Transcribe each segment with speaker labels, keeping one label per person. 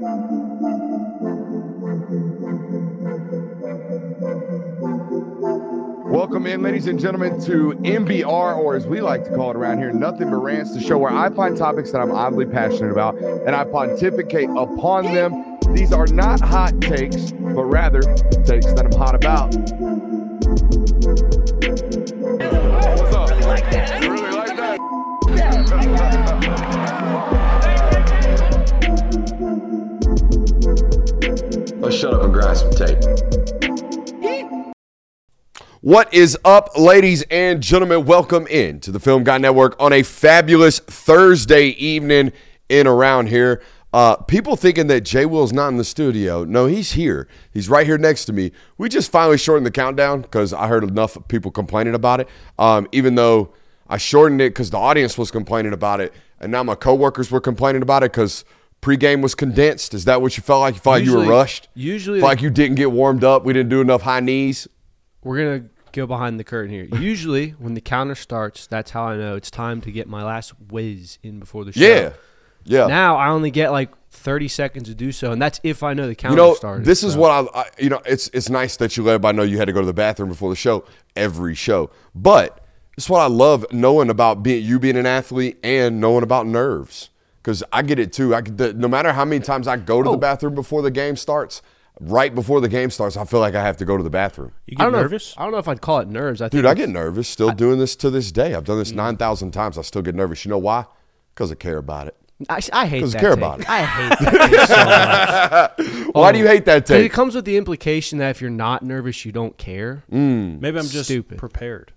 Speaker 1: Welcome in, ladies and gentlemen, to MBR, or as we like to call it around here, Nothing But Rants, the show where I find topics that I'm oddly passionate about, and I pontificate upon them. These are not hot takes, but rather takes that I'm hot about. What's up? You like that? You really like that?
Speaker 2: Let's shut up and grind some tape.
Speaker 1: What is up, ladies and gentlemen? Welcome in to the Film Guy Network on a fabulous Thursday evening in around here. People thinking that Jay Will's not in the studio. No, he's here. He's right here next to me. We just finally shortened the countdown because I heard enough people complaining about it. Even though I shortened it because the audience was complaining about it, and now my coworkers were complaining about it because pregame was condensed. Is that what you felt like? You felt like you were rushed?
Speaker 3: Usually,
Speaker 1: felt like you didn't get warmed up. We didn't do enough high knees.
Speaker 3: We're going to go behind the curtain here. Usually, when the counter starts, that's how I know it's time to get my last whiz in before the show.
Speaker 1: Yeah.
Speaker 3: Now, I only get like 30 seconds to do so, and that's if I know the counter started.
Speaker 1: This is what I it's nice that you let everybody know you had to go to the bathroom before the show, every show. But it's what I love knowing about you being an athlete and knowing about nerves. Because I get it too. No matter how many times I go to the bathroom before the game starts, right before the game starts, I feel like I have to go to the bathroom.
Speaker 4: You get nervous?
Speaker 3: I don't know if I'd call it nerves. I
Speaker 1: get nervous still doing this to this day. I've done this 9,000 times. I still get nervous. You know why? Because I care about it.
Speaker 3: I hate that.
Speaker 1: I care about it.
Speaker 3: I hate that take so much.
Speaker 1: Why do you hate that take?
Speaker 3: It comes with the implication that if you're not nervous, you don't care.
Speaker 4: Maybe I'm just
Speaker 3: stupid.
Speaker 4: Prepared.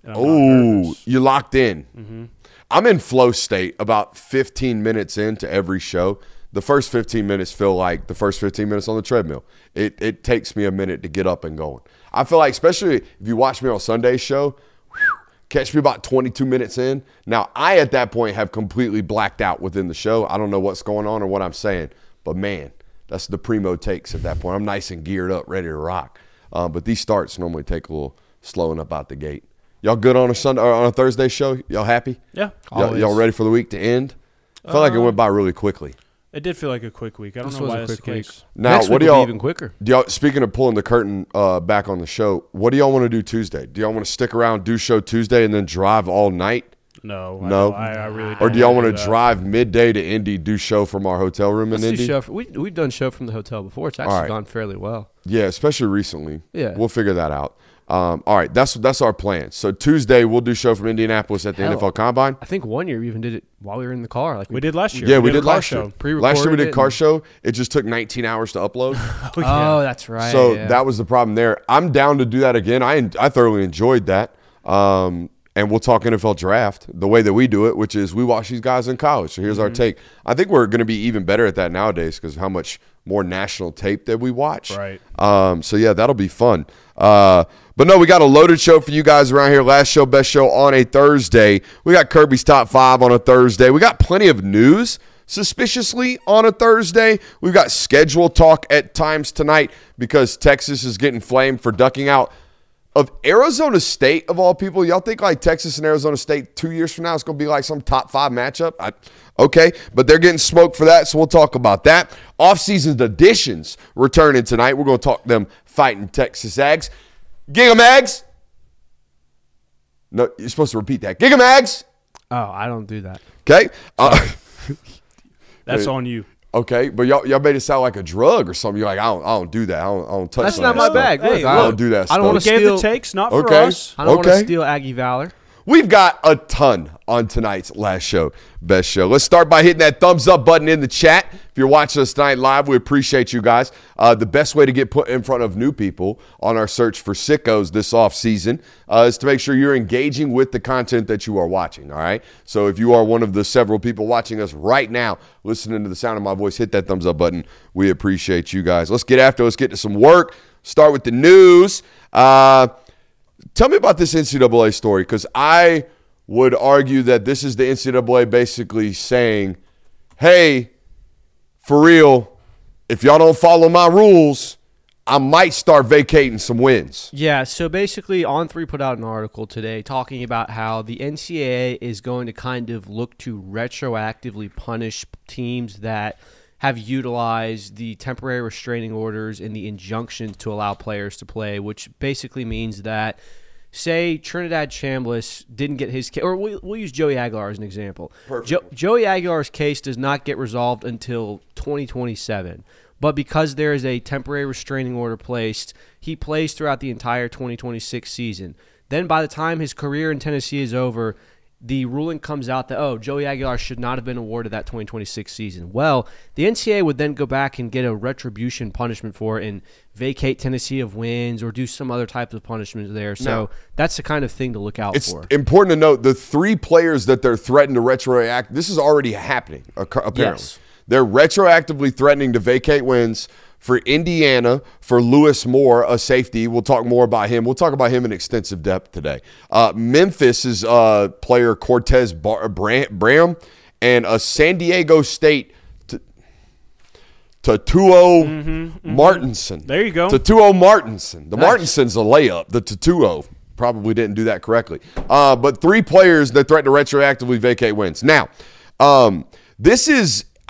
Speaker 1: Oh, you're locked in.
Speaker 3: Mm-hmm.
Speaker 1: I'm in flow state about 15 minutes into every show. The first 15 minutes feel like the first 15 minutes on the treadmill. It takes me a minute to get up and going. I feel like, especially if you watch me on Sunday's show, catch me about 22 minutes in. Now, I, at that point, have completely blacked out within the show. I don't know what's going on or what I'm saying. But, man, that's the primo takes at that point. I'm nice and geared up, ready to rock. But these starts normally take a little slowing up out the gate. Y'all good on a Sunday or on a Thursday show? Y'all happy?
Speaker 4: Yeah.
Speaker 1: Y'all ready for the week to end? I feel like it went by really quickly.
Speaker 4: It did feel like a quick week. I don't know why that's the case.
Speaker 1: Now,
Speaker 3: Next
Speaker 1: what
Speaker 3: week
Speaker 1: do y'all?
Speaker 3: will be even quicker.
Speaker 1: Speaking of pulling the curtain back on the show, what do y'all want to do Tuesday? Do y'all want to stick around, do show Tuesday, and then drive all night?
Speaker 4: No.
Speaker 1: I
Speaker 4: really don't.
Speaker 1: Or do y'all want to drive midday to Indy, do show from our hotel room in Indy?
Speaker 3: We've done show from the hotel before. It's actually gone fairly well.
Speaker 1: Yeah, especially recently.
Speaker 3: Yeah.
Speaker 1: We'll figure that out. All right, that's our plan. So Tuesday we'll do show from Indianapolis at the NFL Combine.
Speaker 3: I think one year we even did it while we were in the car. Like
Speaker 4: we did last year.
Speaker 1: Yeah, we did last year. Last year we did car
Speaker 3: it.
Speaker 1: show. It just took 19 hours to upload.
Speaker 3: Oh, that's right.
Speaker 1: So that was the problem there. I'm down to do that again. I thoroughly enjoyed that. And we'll talk NFL draft the way that we do it, which is we watch these guys in college. So here's our take. I think we're going to be even better at that nowadays because of how much more national tape that we watch.
Speaker 4: Right.
Speaker 1: So, yeah, that'll be fun. But, no, we got a loaded show for you guys around here. Last show, best show on a Thursday. We got Kirby's Top 5 on a Thursday. We got plenty of news, suspiciously, on a Thursday. We've got schedule talk at times tonight because Texas is getting flamed for ducking out of Arizona State, of all people. Y'all think like Texas and Arizona State 2 years from now is going to be like some top 5 matchup? Okay, but they're getting smoked for that, so we'll talk about that. Off-season additions returning tonight. We're going to talk them fighting Texas Ags. Giga Mags. No, you're supposed to repeat that. Giga Mags.
Speaker 3: Oh, I don't do that.
Speaker 1: Okay.
Speaker 4: That's on you.
Speaker 1: Okay, but y'all made it sound like a drug or something. You're like, I don't do that. I don't touch that.
Speaker 3: That's not my bag.
Speaker 4: Hey,
Speaker 3: Look,
Speaker 1: I don't do that stuff.
Speaker 3: I don't want to
Speaker 4: Gave
Speaker 3: steal
Speaker 4: the takes, not for
Speaker 1: Okay.
Speaker 4: us.
Speaker 3: I don't want to
Speaker 1: Okay.
Speaker 3: steal Aggie Valor.
Speaker 1: We've got a ton on tonight's last show, best show. Let's start by hitting that thumbs up button in the chat. If you're watching us tonight live, we appreciate you guys. The best way to get put in front of new people on our search for sickos this offseason is to make sure you're engaging with the content that you are watching, all right? So if you are one of the several people watching us right now, listening to the sound of my voice, hit that thumbs up button. We appreciate you guys. Let's get after it. Let's get to some work. Start with the news. Tell me about this NCAA story, because I would argue that this is the NCAA basically saying, hey, for real, if y'all don't follow my rules, I might start vacating some wins.
Speaker 3: Yeah, so basically On3 put out an article today talking about how the NCAA is going to kind of look to retroactively punish teams that have utilized the temporary restraining orders and the injunctions to allow players to play, which basically means that, say Trinidad Chambliss didn't get his case, or we'll use Joey Aguilar as an example. Joey Aguilar's case does not get resolved until 2027. But because there is a temporary restraining order placed, he plays throughout the entire 2026 season. Then by the time his career in Tennessee is over, the ruling comes out that, Joey Aguilar should not have been awarded that 2026 season. Well, the NCAA would then go back and get a retribution punishment for it and vacate Tennessee of wins or do some other type of punishment there. So that's the kind of thing to look out for. It's
Speaker 1: important to note the 3 players that they're threatened to retroact. This is already happening, apparently.
Speaker 3: Yes.
Speaker 1: They're retroactively threatening to vacate wins for Indiana, for Lewis Moore, a safety. We'll talk more about him. We'll talk about him in extensive depth today. Memphis's player Cortez Bram, and a San Diego State Tatuo Martinson.
Speaker 4: There you go.
Speaker 1: Tatuo Martinson. The
Speaker 3: Nice.
Speaker 1: Martinson's a layup. The Tatuo probably didn't do that correctly. But 3 players that threaten to retroactively vacate wins. Now, this is –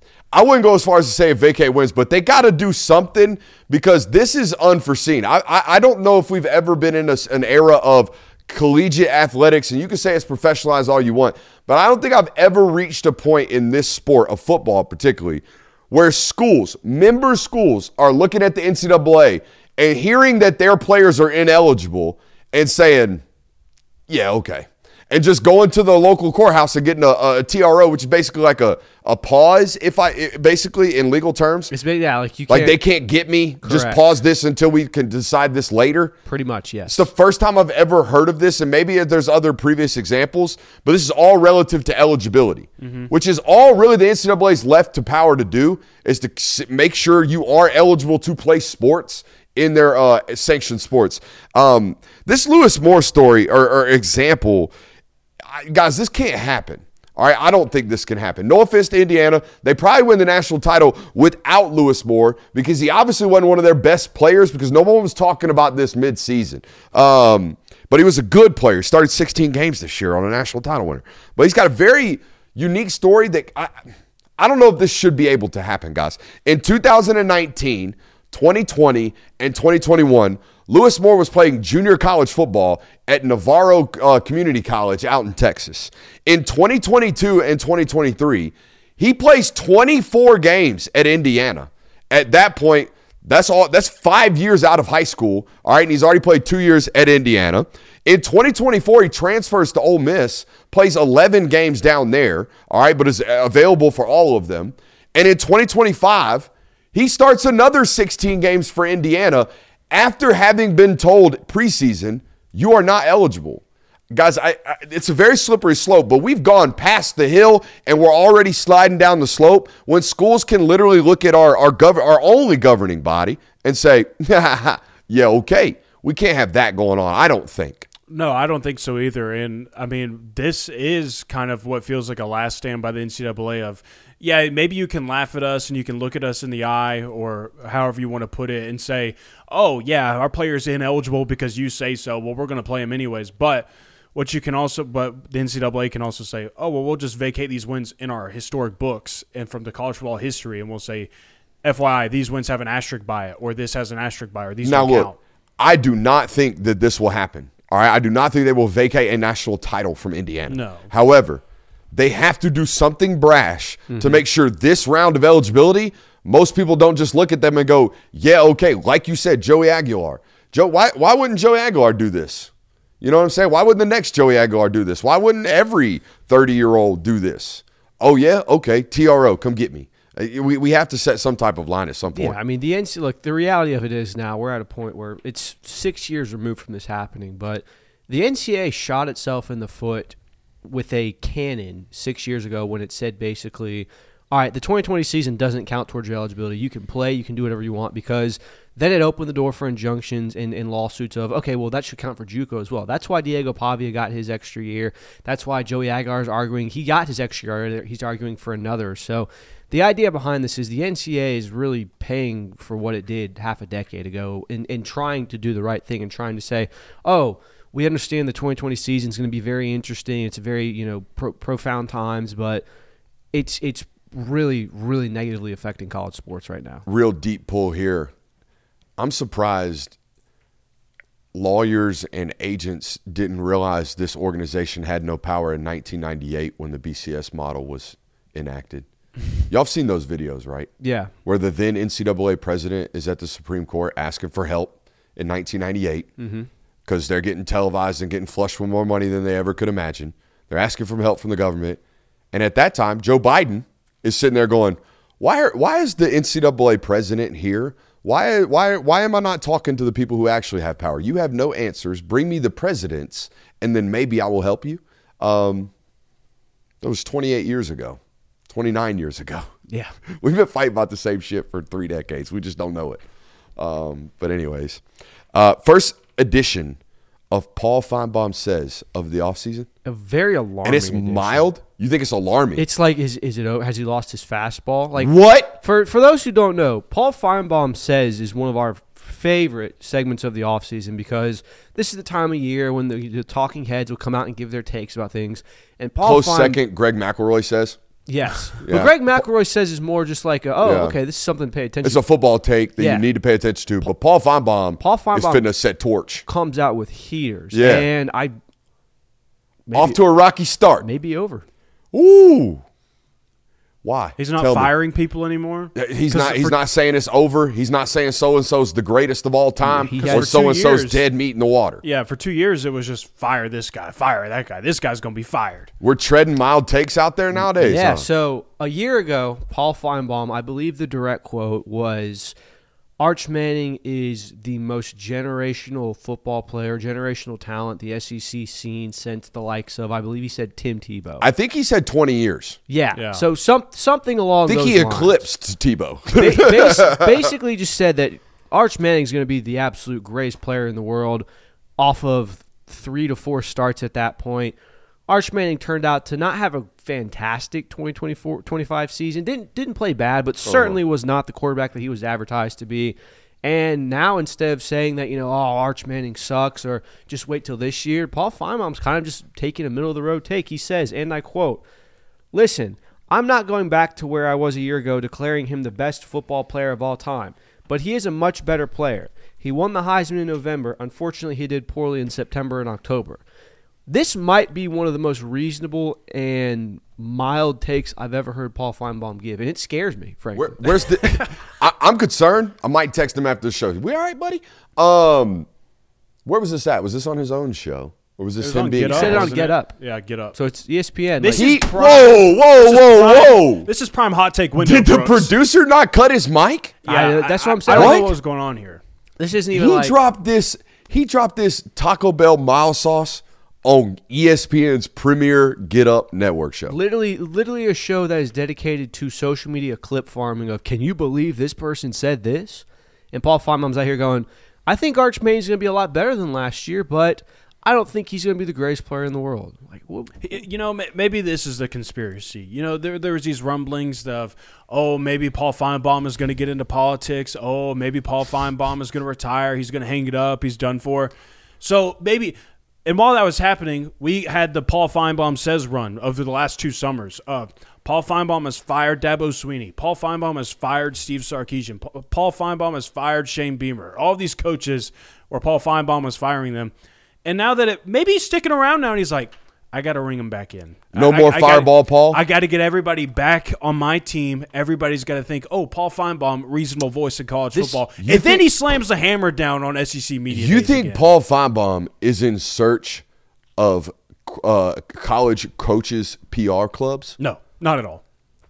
Speaker 1: I wouldn't go as far as to say vacate wins, but they got to do something because this is unforeseen. I don't know if we've ever been in an era of collegiate athletics, and you can say it's professionalized all you want, but I don't think I've ever reached a point in this sport, of football particularly, where member schools are looking at the NCAA and hearing that their players are ineligible and saying, yeah, okay. And just going to the local courthouse and getting a TRO, which is basically like a pause, basically in legal terms.
Speaker 3: It's like you can't,
Speaker 1: they can't get me.
Speaker 3: Correct.
Speaker 1: Just pause this until we can decide this later.
Speaker 3: Pretty much, yes.
Speaker 1: It's the first time I've ever heard of this, and maybe there's other previous examples, but this is all relative to eligibility, which is all really the NCAA's left to power to do, is to make sure you are eligible to play sports in their sanctioned sports. This Lewis Moore story or example, guys, this can't happen. All right, I don't think this can happen. No offense to Indiana. They probably win the national title without Lewis Moore because he obviously wasn't one of their best players because no one was talking about this midseason. But he was a good player. He started 16 games this year on a national title winner. But he's got a very unique story that I don't know if this should be able to happen, guys. In 2019, 2020, and 2021, Lewis Moore was playing junior college football at Navarro Community College out in Texas. In 2022 and 2023, he plays 24 games at Indiana. At that point, that's 5 years out of high school, all right, and he's already played 2 years at Indiana. In 2024, he transfers to Ole Miss, plays 11 games down there, all right, but is available for all of them. And in 2025, he starts another 16 games for Indiana after having been told preseason, you are not eligible. Guys, it's a very slippery slope, but we've gone past the hill and we're already sliding down the slope when schools can literally look at our only governing body and say, yeah, okay, we can't have that going on, I don't think.
Speaker 4: No, I don't think so either. And, I mean, this is kind of what feels like a last stand by the NCAA of, yeah, maybe you can laugh at us and you can look at us in the eye or however you want to put it and say, oh, yeah, our player's ineligible because you say so. Well, we're going to play him anyways. But the NCAA can also say, oh, well, we'll just vacate these wins in our historic books and from the college football history, and we'll say, FYI, these wins have an asterisk by it, or this has an asterisk by it, or these don't count.
Speaker 1: Look, I do not think that this will happen. All right, I do not think they will vacate a national title from Indiana.
Speaker 4: No.
Speaker 1: However, they have to do something brash to make sure this round of eligibility, most people don't just look at them and go, yeah, okay, like you said, Joey Aguilar. Why wouldn't Joey Aguilar do this? You know what I'm saying? Why wouldn't the next Joey Aguilar do this? Why wouldn't every 30-year-old do this? Oh, yeah? Okay, TRO, come get me. We have to set some type of line at some point.
Speaker 3: Yeah, I mean, the reality of it is now we're at a point where it's 6 years removed from this happening, but the NCAA shot itself in the foot with a cannon 6 years ago when it said basically, all right, the 2020 season doesn't count towards your eligibility. You can play, you can do whatever you want, because then it opened the door for injunctions and lawsuits of, okay, well, that should count for JUCO as well. That's why Diego Pavia got his extra year. That's why Joey Aguilar is arguing he got his extra year. He's arguing for another. So the idea behind this is the NCAA is really paying for what it did half a decade ago and trying to do the right thing and trying to say, oh, we understand the 2020 season is going to be very interesting. It's very, profound times, but it's really, really negatively affecting college sports right now.
Speaker 1: Real deep pull here. I'm surprised lawyers and agents didn't realize this organization had no power in 1998 when the BCS model was enacted. Y'all have seen those videos, right?
Speaker 3: Yeah.
Speaker 1: Where the then NCAA president is at the Supreme Court asking for help in 1998 because they're getting televised and getting flushed with more money than they ever could imagine. They're asking for help from the government. And at that time, Joe Biden is sitting there going, why is the NCAA president here? Why am I not talking to the people who actually have power? You have no answers. Bring me the presidents, and then maybe I will help you. That was 28 years ago, 29 years ago.
Speaker 3: Yeah.
Speaker 1: We've been fighting about the same shit for 3 decades. We just don't know it. But anyways, first edition of Paul Feinbaum Says of the offseason.
Speaker 3: A very alarming.
Speaker 1: And it's
Speaker 3: edition.
Speaker 1: mild. You think it's alarming?
Speaker 3: It's like, is it? Has he lost his fastball? Like
Speaker 1: What?
Speaker 3: For those who don't know, Paul Feinbaum Says is one of our favorite segments of the offseason because this is the time of year when the talking heads will come out and give their takes about things. And Paul
Speaker 1: Close second, Greg McElroy says.
Speaker 3: Yes.
Speaker 1: Yeah.
Speaker 3: But Greg McElroy says is more just like,
Speaker 1: Yeah.
Speaker 3: okay, this is something to pay attention
Speaker 1: It's
Speaker 3: to.
Speaker 1: a football take that
Speaker 3: Yeah.
Speaker 1: you need to pay attention to. But Paul Feinbaum is
Speaker 3: Feinbaum
Speaker 1: finna set torch.
Speaker 3: comes out with heaters.
Speaker 1: Yeah.
Speaker 3: And
Speaker 1: Off to a rocky start.
Speaker 3: maybe over.
Speaker 1: Ooh. Why?
Speaker 4: He's not
Speaker 1: Tell me.
Speaker 4: firing people anymore.
Speaker 1: He's
Speaker 4: 'Cause
Speaker 1: not. He's
Speaker 4: for-
Speaker 1: not saying it's over. He's not saying so and so's the greatest of all time,
Speaker 3: He
Speaker 1: or
Speaker 3: has-
Speaker 1: so
Speaker 4: for
Speaker 1: and
Speaker 4: 2
Speaker 1: so's
Speaker 4: years-
Speaker 1: dead meat in the water.
Speaker 4: Yeah, for 2 years it was just fire this guy, fire that guy. This guy's gonna be fired.
Speaker 1: We're treading mild takes out there nowadays.
Speaker 3: Yeah,
Speaker 1: huh?
Speaker 3: so a year ago, Paul Feinbaum, I believe the direct quote was, Arch Manning is the most generational football player, generational talent the SEC seen since the likes of, I believe he said Tim Tebow.
Speaker 1: I think he said 20 years.
Speaker 3: Yeah. So something along
Speaker 1: I think
Speaker 3: those
Speaker 1: he
Speaker 3: lines.
Speaker 1: eclipsed Tebow.
Speaker 3: Basically just said that Arch Manning's going to be the absolute greatest player in the world off of 3 to 4 starts at that point. Arch Manning turned out to not have a fantastic 2024-25 season. Didn't play bad, but certainly was not the quarterback that he was advertised to be. And now instead of saying that, Arch Manning sucks or just wait till this year, Paul Feinbaum's kind of just taking a middle-of-the-road take. He says, and I quote, "Listen, I'm not going back to where I was a year ago declaring him the best football player of all time, but he is a much better player. He won the Heisman in November. Unfortunately, he did poorly in September and October." This might be one of the most reasonable and mild takes I've ever heard Paul Feinbaum give, and it scares me, frankly.
Speaker 1: Where's the? I'm concerned. I might text him after the show. We all right, buddy? Where was this at? Was this on his own show, or was this
Speaker 4: It was
Speaker 1: him
Speaker 4: on
Speaker 1: being?
Speaker 4: Get Up,
Speaker 3: said it on
Speaker 4: wasn't
Speaker 3: Get Up.
Speaker 4: Yeah, Get Up.
Speaker 3: So it's ESPN.
Speaker 4: This
Speaker 3: Like,
Speaker 4: is
Speaker 1: He,
Speaker 4: prime-
Speaker 1: whoa!
Speaker 4: This is prime hot take window.
Speaker 1: Did the
Speaker 4: Brooks.
Speaker 1: producer not cut his mic?
Speaker 4: Yeah,
Speaker 3: that's what I'm
Speaker 4: I
Speaker 3: saying.
Speaker 4: don't
Speaker 1: What?
Speaker 4: know what was going on here.
Speaker 3: this isn't even
Speaker 1: He
Speaker 3: like
Speaker 1: dropped this. He dropped this Taco Bell mild sauce on ESPN's premier Get Up network show.
Speaker 3: literally a show that is dedicated to social media clip farming of, can you believe this person said this? And Paul Feinbaum's out here going, I think Arch Manning's going to be a lot better than last year, but I don't think he's going to be the greatest player in the world. Like, what?
Speaker 4: Maybe this is the conspiracy. There was these rumblings of, maybe Paul Feinbaum is going to get into politics. Maybe Paul Feinbaum is going to retire. He's going to hang it up. He's done for. So maybe, and while that was happening, we had the Paul Feinbaum Says run over the last 2 summers. Paul Feinbaum has fired Dabo Swinney. Paul Feinbaum has fired Steve Sarkisian. Paul Feinbaum has fired Shane Beamer. All these coaches where Paul Feinbaum was firing them. And now that maybe he's sticking around now, and he's like, I got to ring him back in.
Speaker 1: No more fireball, Paul?
Speaker 4: I got to get everybody back on my team. Everybody's got to think, Paul Feinbaum, reasonable voice in college football.
Speaker 1: you
Speaker 4: And then
Speaker 1: think-
Speaker 4: he slams the hammer down on SEC media.
Speaker 1: You
Speaker 4: days
Speaker 1: think
Speaker 4: again.
Speaker 1: Paul Feinbaum is in search of college coaches' PR clubs?
Speaker 4: No, not at all.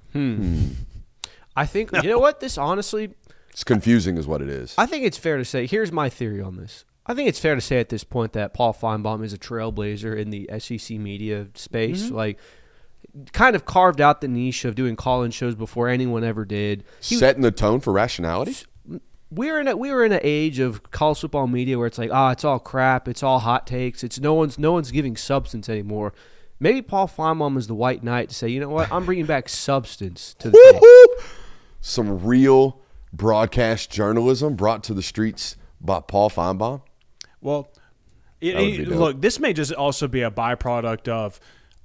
Speaker 3: I think, you know what? This honestly,
Speaker 1: It's confusing, is what it is.
Speaker 3: I think it's fair to say, here's my theory on this. I think it's fair to say at this point that Paul Feinbaum is a trailblazer in the SEC media space. Like, kind of carved out the niche of doing call-in shows before anyone ever did.
Speaker 1: Setting the tone for rationality.
Speaker 3: We were in an age of college football media where it's like, it's all crap, it's all hot takes, it's no one's giving substance anymore. Maybe Paul Feinbaum is the white knight to say, you know what, I'm bringing back substance to the game.
Speaker 1: Woo-hoo! Some real broadcast journalism brought to the streets by Paul Feinbaum.
Speaker 4: Well,
Speaker 1: would be dope.
Speaker 4: look, this may just also be a byproduct of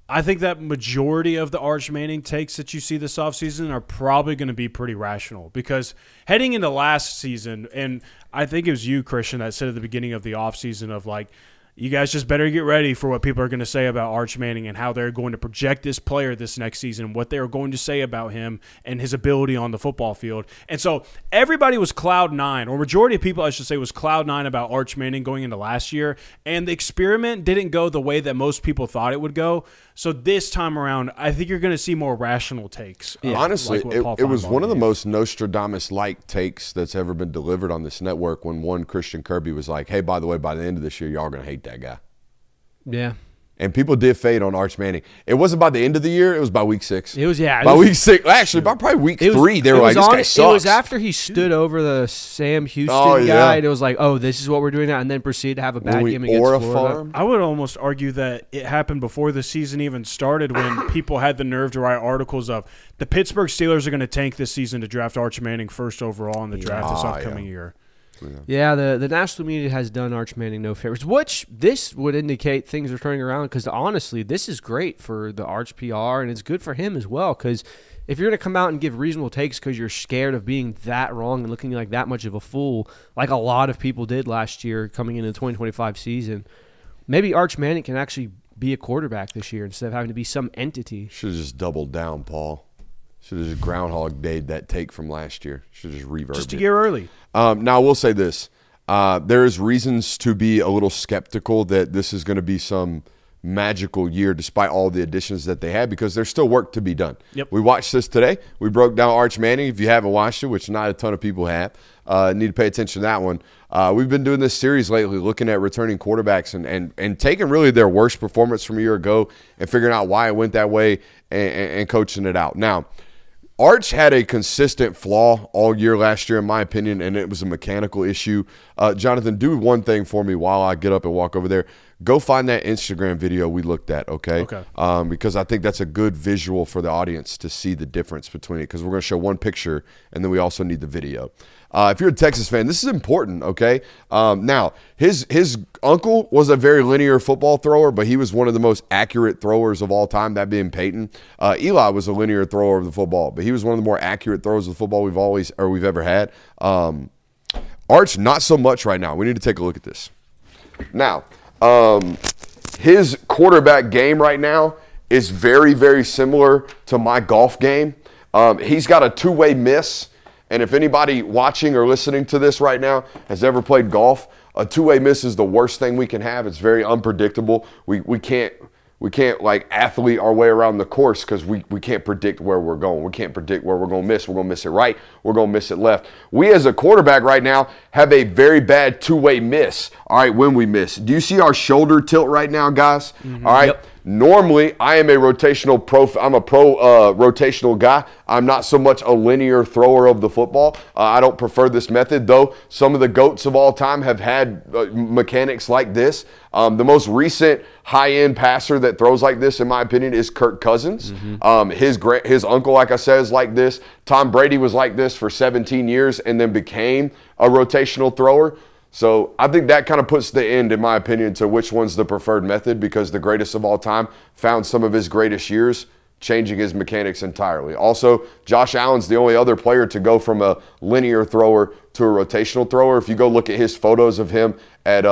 Speaker 4: I think that majority of the Arch Manning takes that you see this offseason are probably going to be pretty rational, because heading into last season, and I think it was you, Christian, that said at the beginning of the offseason of like, you guys just better get ready for what people are going to say about Arch Manning and how they're going to project this player this next season, what they are going to say about him and his ability on the football field. And so everybody was cloud nine, or majority of people, I should say, was cloud nine about Arch Manning going into last year. And the experiment didn't go the way that most people thought it would go. So this time around, I think you're going to see more rational takes.
Speaker 1: Honestly,
Speaker 4: like what Paul
Speaker 1: it was
Speaker 4: Feinbaum
Speaker 1: one of the
Speaker 4: gave.
Speaker 1: most Nostradamus-like takes that's ever been delivered on this network when one Christian Kirby was like, hey, by the way, by the end of this year, y'all are going to hate that guy.
Speaker 3: Yeah.
Speaker 1: And people did fade on Arch Manning. It wasn't by the end of the year. It was by week 6.
Speaker 3: It was, yeah.
Speaker 1: By week 6. Actually, by probably week 3, they were like, this guy sucks.
Speaker 3: It was after he stood over the Sam Houston guy, and it was like, oh, this is what we're doing now, and then proceeded to have a bad game against Florida.
Speaker 4: I would almost argue that it happened before the season even started, when people had the nerve to write articles of the Pittsburgh Steelers are going to tank this season to draft Arch Manning first overall in the draft this upcoming year.
Speaker 3: Yeah, the national media has done Arch Manning no favors, which this would indicate things are turning around, because honestly, this is great for the Arch PR, and it's good for him as well, because if you're going to come out and give reasonable takes because you're scared of being that wrong and looking like that much of a fool, like a lot of people did last year coming into the 2025 season, maybe Arch Manning can actually be a quarterback this year instead of having to be some entity.
Speaker 1: Should have just doubled down, Paul. Should have just Groundhog Day'd that take from last year. Should have just reverbed
Speaker 4: Just a
Speaker 1: it.
Speaker 4: year early.
Speaker 1: Now, I will say this. There is reasons to be a little skeptical that this is going to be some magical year despite all the additions that they had, because there's still work to be done.
Speaker 4: Yep.
Speaker 1: We watched this today. We broke down Arch Manning. If you haven't watched it, which not a ton of people have, need to pay attention to that one. We've been doing this series lately looking at returning quarterbacks and taking really their worst performance from a year ago and figuring out why it went that way and coaching it out. Now, Arch had a consistent flaw all year last year, in my opinion, and it was a mechanical issue. Jonathan, do one thing for me while I get up and walk over there. Go find that Instagram video we looked at, okay?
Speaker 4: Okay.
Speaker 1: Because I think that's a good visual for the audience to see the difference between it, because we're going to show one picture, and then we also need the video. If you're a Texas fan, this is important, okay? Now, his uncle was a very linear football thrower, but he was one of the most accurate throwers of all time, that being Peyton. Eli was a linear thrower of the football, but he was one of the more accurate throwers of the football we've ever had. Arch, not so much right now. We need to take a look at this. Now, his quarterback game right now is very, very similar to my golf game. He's got a two-way miss. And if anybody watching or listening to this right now has ever played golf, a two-way miss is the worst thing we can have. It's very unpredictable. We can't like athlete our way around the course because we can't predict where we're going. We can't predict where we're going to miss. We're going to miss it right. We're going to miss it left. We as a quarterback right now have a very bad two-way miss. All right, when we miss. Do you see our shoulder tilt right now, guys? Mm-hmm. All right. Yep. Normally, I am a rotational rotational guy. I'm not so much a linear thrower of the football. I don't prefer this method, though. Some of the GOATs of all time have had mechanics like this. The most recent high-end passer that throws like this, in my opinion, is Kirk Cousins. Mm-hmm. His uncle, like I said, is like this. Tom Brady was like this for 17 years and then became a rotational thrower. So I think that kind of puts the end, in my opinion, to which one's the preferred method, because the greatest of all time found some of his greatest years changing his mechanics entirely. Also, Josh Allen's the only other player to go from a linear thrower to a rotational thrower. If you go look at his photos of him at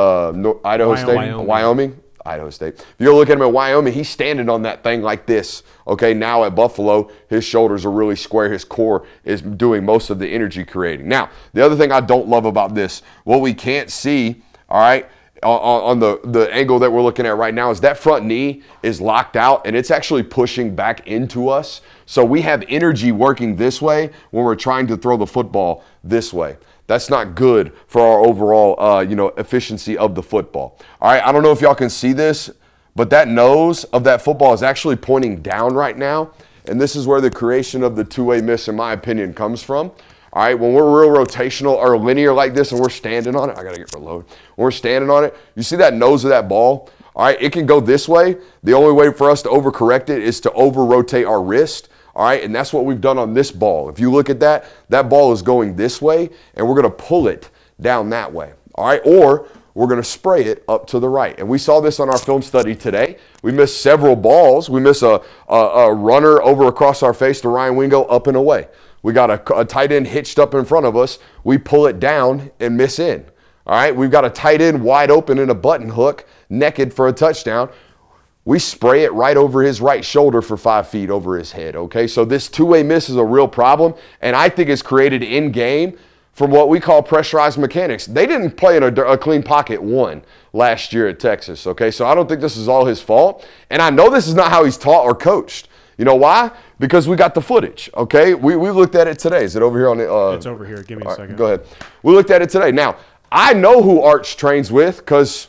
Speaker 1: Wyoming. If you go look at him at Wyoming, he's standing on that thing like this. Okay, now at Buffalo, his shoulders are really square. His core is doing most of the energy creating. Now, the other thing I don't love about this, what we can't see, all right, on the angle that we're looking at right now, is that front knee is locked out and it's actually pushing back into us. So we have energy working this way when we're trying to throw the football this way. That's not good for our overall, efficiency of the football. All right, I don't know if y'all can see this, but that nose of that football is actually pointing down right now, and this is where the creation of the two-way miss, in my opinion, comes from. All right, when we're real rotational or linear like this and we're standing on it, I got to get reloaded. When we're standing on it, you see that nose of that ball? All right, it can go this way. The only way for us to overcorrect it is to over-rotate our wrist. All right, and that's what we've done on this ball. If you look at that ball is going this way, and we're going to pull it down that way. All right, or we're going to spray it up to the right. And we saw this on our film study today. We missed several balls. We missed a runner over across our face to Ryan Wingo up and away. We got a tight end hitched up in front of us. We pull it down and miss in. All right, we've got a tight end wide open in a button hook, naked for a touchdown. We spray it right over his right shoulder for 5 feet over his head, okay? So this two-way miss is a real problem, and I think it's created in-game from what we call pressurized mechanics. They didn't play in a clean pocket one last year at Texas, okay? So I don't think this is all his fault, and I know this is not how he's taught or coached. You know why? Because we got the footage, okay? We looked at it today. Is it over here on the
Speaker 4: it's over here. Give me a second.
Speaker 1: Go ahead. We looked at it today. Now, I know who Arch trains with because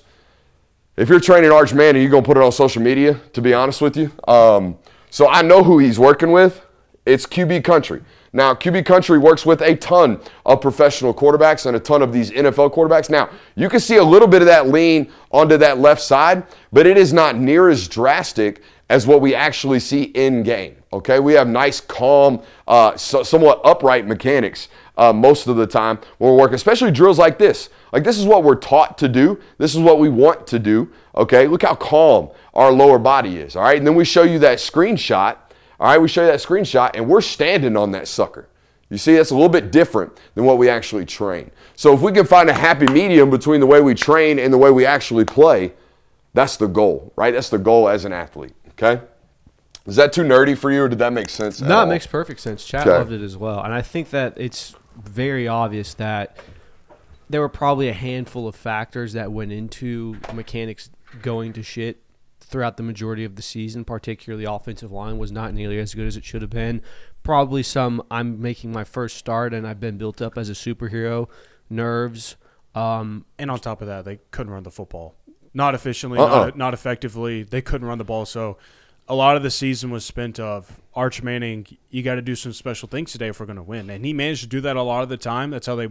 Speaker 1: if you're training Arch Manning, you're going to put it on social media, to be honest with you. So I know who he's working with. It's QB Country. Now, QB Country works with a ton of professional quarterbacks and a ton of these NFL quarterbacks. Now, you can see a little bit of that lean onto that left side, but it is not near as drastic as what we actually see in game. Okay, we have nice, calm, somewhat upright mechanics most of the time when we're working, especially drills like this. Like this is what we're taught to do. This is what we want to do. Okay, look how calm our lower body is. All right, and then we show you that screenshot. All right, we show you that screenshot, and we're standing on that sucker. You see, that's a little bit different than what we actually train. So if we can find a happy medium between the way we train and the way we actually play, that's the goal, right? That's the goal as an athlete. Okay. Is that too nerdy for you, or did that make sense?
Speaker 3: No, it makes perfect sense. Chat loved it as well. And I think that it's very obvious that there were probably a handful of factors that went into mechanics going to shit throughout the majority of the season, particularly offensive line was not nearly as good as it should have been. Probably some I'm making my first start and I've been built up as a superhero, nerves.
Speaker 4: And on top of that, they couldn't run the football. Not efficiently, not effectively. They couldn't run the ball. So a lot of the season was spent of Arch Manning, you got to do some special things today if we're going to win. And he managed to do that a lot of the time. That's how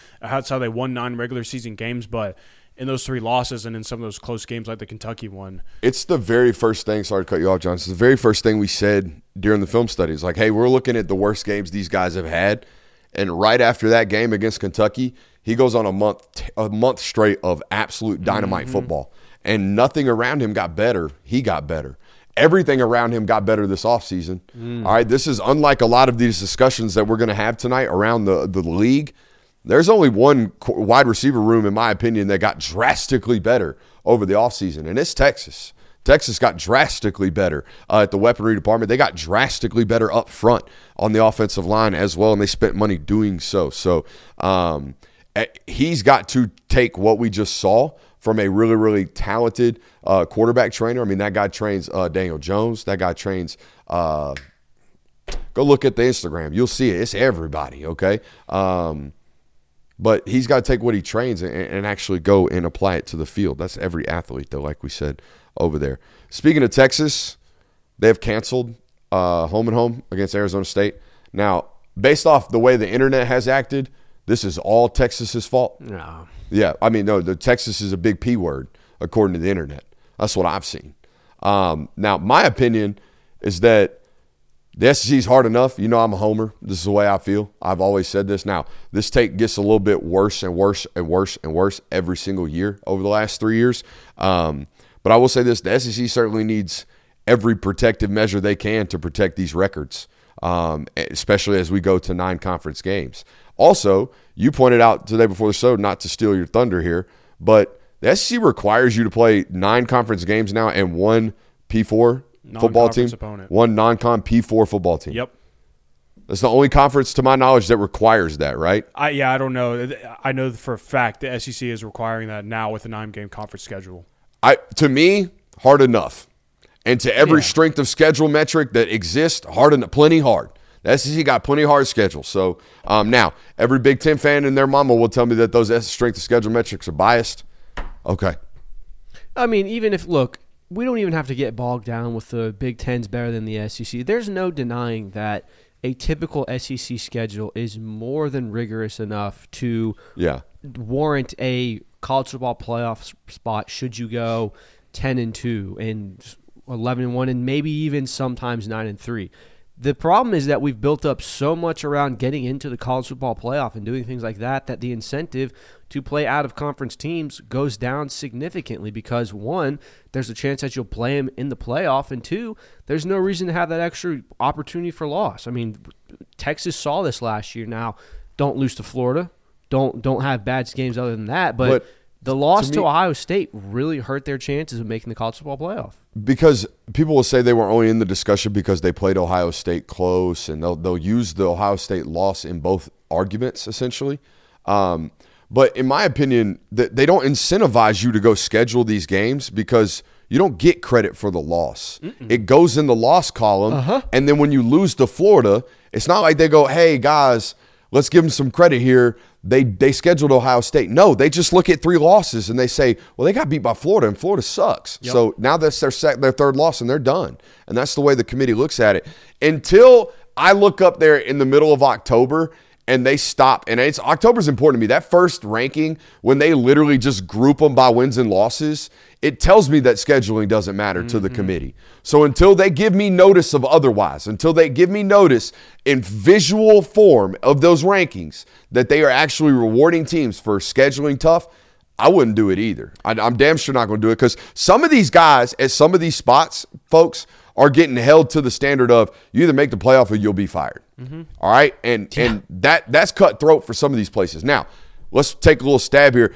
Speaker 4: they won 9 regular season games. But in those 3 losses and in some of those close games like the Kentucky one.
Speaker 1: It's the very first thing, sorry to cut you off, John. It's the very first thing we said during the film studies. Like, hey, we're looking at the worst games these guys have had. And right after that game against Kentucky, he goes on a month straight of absolute dynamite football. And nothing around him got better. He got better. Everything around him got better this offseason. All right, this is unlike a lot of these discussions that we're going to have tonight around the league. There's only one wide receiver room, in my opinion, that got drastically better over the offseason, and it's Texas. Texas got drastically better at the weaponry department. They got drastically better up front on the offensive line as well, and they spent money doing so. So he's got to take what we just saw from a really, really talented quarterback trainer. I mean, that guy trains Daniel Jones. That guy trains go look at the Instagram. You'll see it. It's everybody, okay? But he's got to take what he trains and actually go and apply it to the field. That's every athlete, though, like we said over there. Speaking of Texas, they have canceled home and home against Arizona State. Now, based off the way the internet has acted, this is all Texas's fault.
Speaker 3: No.
Speaker 1: Yeah, I mean, no, the Texas is a big P word, according to the internet. That's what I've seen. Now, my opinion is that the SEC is hard enough. You know I'm a homer. This is the way I feel. I've always said this. Now, this take gets a little bit worse and worse and worse and worse every single year over the last 3 years. But I will say this. The SEC certainly needs every protective measure they can to protect these records, especially as we go to 9 conference games. Also, you pointed out today before the show, not to steal your thunder here, but the SEC requires you to play 9 conference games now and 1 P4 football team,
Speaker 4: opponent.
Speaker 1: 1 non-con P4 football team.
Speaker 4: Yep.
Speaker 1: That's the only conference, to my knowledge, that requires that, right?
Speaker 4: I don't know. I know for a fact the SEC is requiring that now with a 9-game conference schedule.
Speaker 1: To me, hard enough. And to every strength of schedule metric that exists, plenty hard. The SEC got plenty hard schedule. So now, every Big Ten fan and their mama will tell me that those strength of schedule metrics are biased. Okay.
Speaker 3: I mean, even if, look, we don't even have to get bogged down with the Big Ten's better than the SEC. There's no denying that a typical SEC schedule is more than rigorous enough to warrant a college football playoff spot should you go 10-2 and 11-1 and maybe even sometimes 9-3. The problem is that we've built up so much around getting into the college football playoff and doing things like that the incentive to play out-of-conference teams goes down significantly because, one, there's a chance that you'll play them in the playoff, and two, there's no reason to have that extra opportunity for loss. I mean, Texas saw this last year. Now, don't lose to Florida. Don't have bad games other than that, but the loss to Ohio State really hurt their chances of making the college football playoff.
Speaker 1: Because people will say they were only in the discussion because they played Ohio State close, and they'll use the Ohio State loss in both arguments, essentially. But in my opinion, they don't incentivize you to go schedule these games because you don't get credit for the loss. It goes in the loss column, and then when you lose to Florida, it's not like they go, hey, guys, let's give them some credit here. They scheduled Ohio State. No, they just look at 3 losses and they say, well, they got beat by Florida, and Florida sucks. Yep. So now that's their 3rd loss, and they're done. And that's the way the committee looks at it. Until I look up there in the middle of October and they stop, and October's important to me. That first ranking, when they literally just group them by wins and losses, it tells me that scheduling doesn't matter to the committee. So until they give me notice of otherwise, until they give me notice in visual form of those rankings that they are actually rewarding teams for scheduling tough, I wouldn't do it either. I'm damn sure not going to do it because some of these guys at some of these spots, folks, are getting held to the standard of you either make the playoff or you'll be fired. All right? And that's cutthroat for some of these places. Now, let's take a little stab here.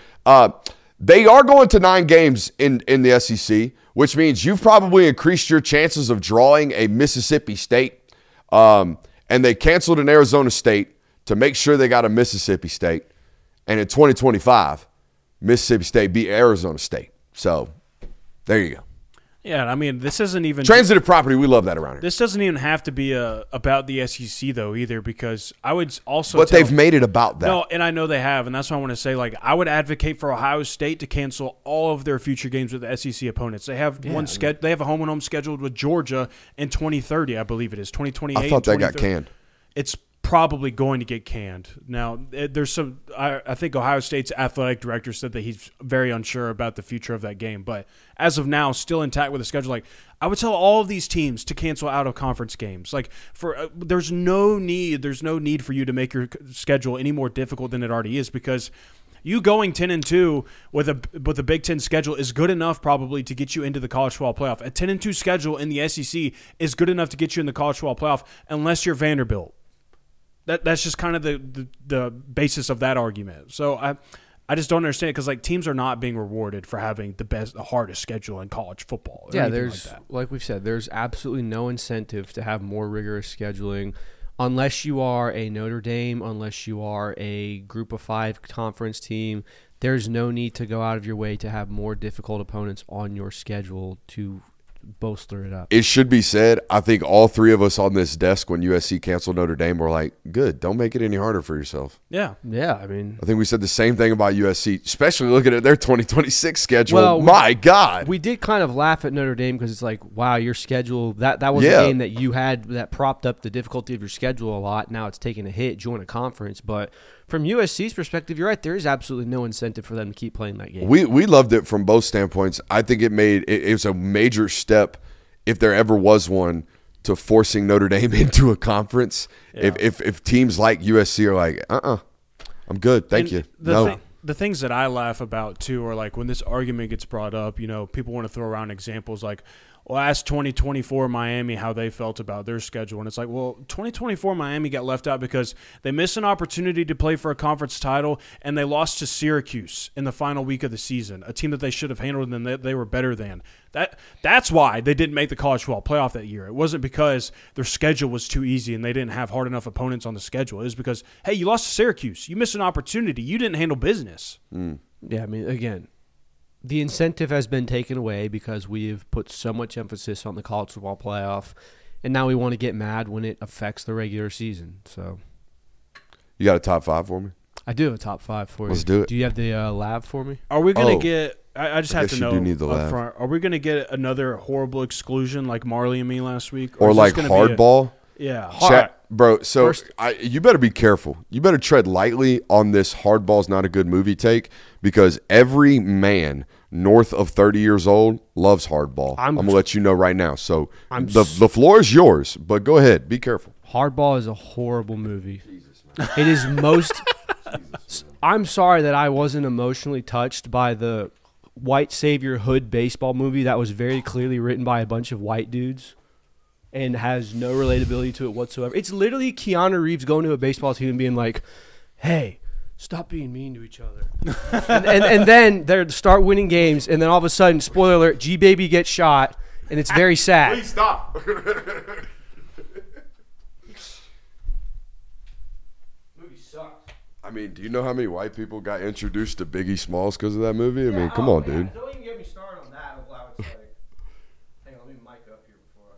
Speaker 1: They are going to 9 games in the SEC, which means you've probably increased your chances of drawing a Mississippi State. And they canceled an Arizona State to make sure they got a Mississippi State. And in 2025, Mississippi State beat Arizona State. So there you go.
Speaker 4: Yeah, I mean, this isn't even
Speaker 1: transitive property. We love that around here.
Speaker 4: This doesn't even have to be about the SEC though either, because I would also.
Speaker 1: But they've made it about that.
Speaker 4: No, and I know they have, and that's why I want to say, like, I would advocate for Ohio State to cancel all of their future games with the SEC opponents. They have They have a home and home scheduled with Georgia in 2030, I believe it is 2028.
Speaker 1: I thought that got canned.
Speaker 4: It's probably going to get canned. Now, there's some. I think Ohio State's athletic director said that he's very unsure about the future of that game, but as of now, still intact with the schedule. Like, I would tell all of these teams to cancel out of conference games. Like, there's no need for you to make your schedule any more difficult than it already is, because you going 10-2 with a Big Ten schedule is good enough probably to get you into the college football playoff. A 10-2 schedule in the SEC is good enough to get you in the college football playoff, unless you're Vanderbilt. That's just kind of the basis of that argument. So I just don't understand it, because like teams are not being rewarded for having the hardest schedule in college football.
Speaker 3: Yeah, like we've said, there's absolutely no incentive to have more rigorous scheduling unless you are a Notre Dame, unless you are a Group of 5 conference team. There's no need to go out of your way to have more difficult opponents on your schedule to bolster it up.
Speaker 1: It should be said, I think all 3 of us on this desk when USC canceled Notre Dame were like, good, don't make it any harder for yourself.
Speaker 4: Yeah.
Speaker 3: I mean,
Speaker 1: I think we said the same thing about USC, especially looking at their 2026 schedule. Well, my God.
Speaker 3: We did kind of laugh at Notre Dame because it's like, wow, your schedule, that was a game that you had that propped up the difficulty of your schedule a lot. Now it's taking a hit, join a conference. But from USC's perspective, you're right. There is absolutely no incentive for them to keep playing that game.
Speaker 1: We loved it from both standpoints. I think it was a major step, if there ever was one, to forcing Notre Dame into a conference. Yeah. If teams like USC are like, I'm good, thank you.
Speaker 4: The things that I laugh about too are like when this argument gets brought up, people want to throw around examples like, well, ask 2024 Miami how they felt about their schedule. And it's like, well, 2024 Miami got left out because they missed an opportunity to play for a conference title, and they lost to Syracuse in the final week of the season, a team that they should have handled and they were better than. That's why they didn't make the college football playoff that year. It wasn't because their schedule was too easy and they didn't have hard enough opponents on the schedule. It was because, hey, you lost to Syracuse. You missed an opportunity. You didn't handle business.
Speaker 3: Yeah, I mean, again, the incentive has been taken away because we've put so much emphasis on the college football playoff, and now we want to get mad when it affects the regular season. So,
Speaker 1: you got a top 5 for me?
Speaker 3: I do have a top 5 for you.
Speaker 1: Let's do it.
Speaker 3: Do you have the lab for me?
Speaker 4: Are we going to get – I just have to know
Speaker 1: do need the lab.
Speaker 4: Are we going to get another horrible exclusion like Marley and me last week?
Speaker 1: Or like hardball?
Speaker 4: Yeah.
Speaker 1: Chat, bro. So you better be careful. You better tread lightly on this Hardball's Not a Good Movie take, because every man north of 30 years old loves Hardball. I'm gonna let you know right now. So the floor is yours, but go ahead. Be careful.
Speaker 3: Hardball is a horrible movie. It is most. I'm sorry that I wasn't emotionally touched by the white savior hood baseball movie that was very clearly written by a bunch of white dudes and has no relatability to it whatsoever. It's literally Keanu Reeves going to a baseball team and being like, hey, stop being mean to each other. and then they start winning games, and then all of a sudden, spoiler alert, G-Baby gets shot, and it's very sad.
Speaker 1: Please stop.
Speaker 3: Movie sucks.
Speaker 1: I mean, do you know how many white people got introduced to Biggie Smalls because of that movie? I mean, come on, dude.
Speaker 3: Don't even get me started on that. It's like, hang on, let me mic up here before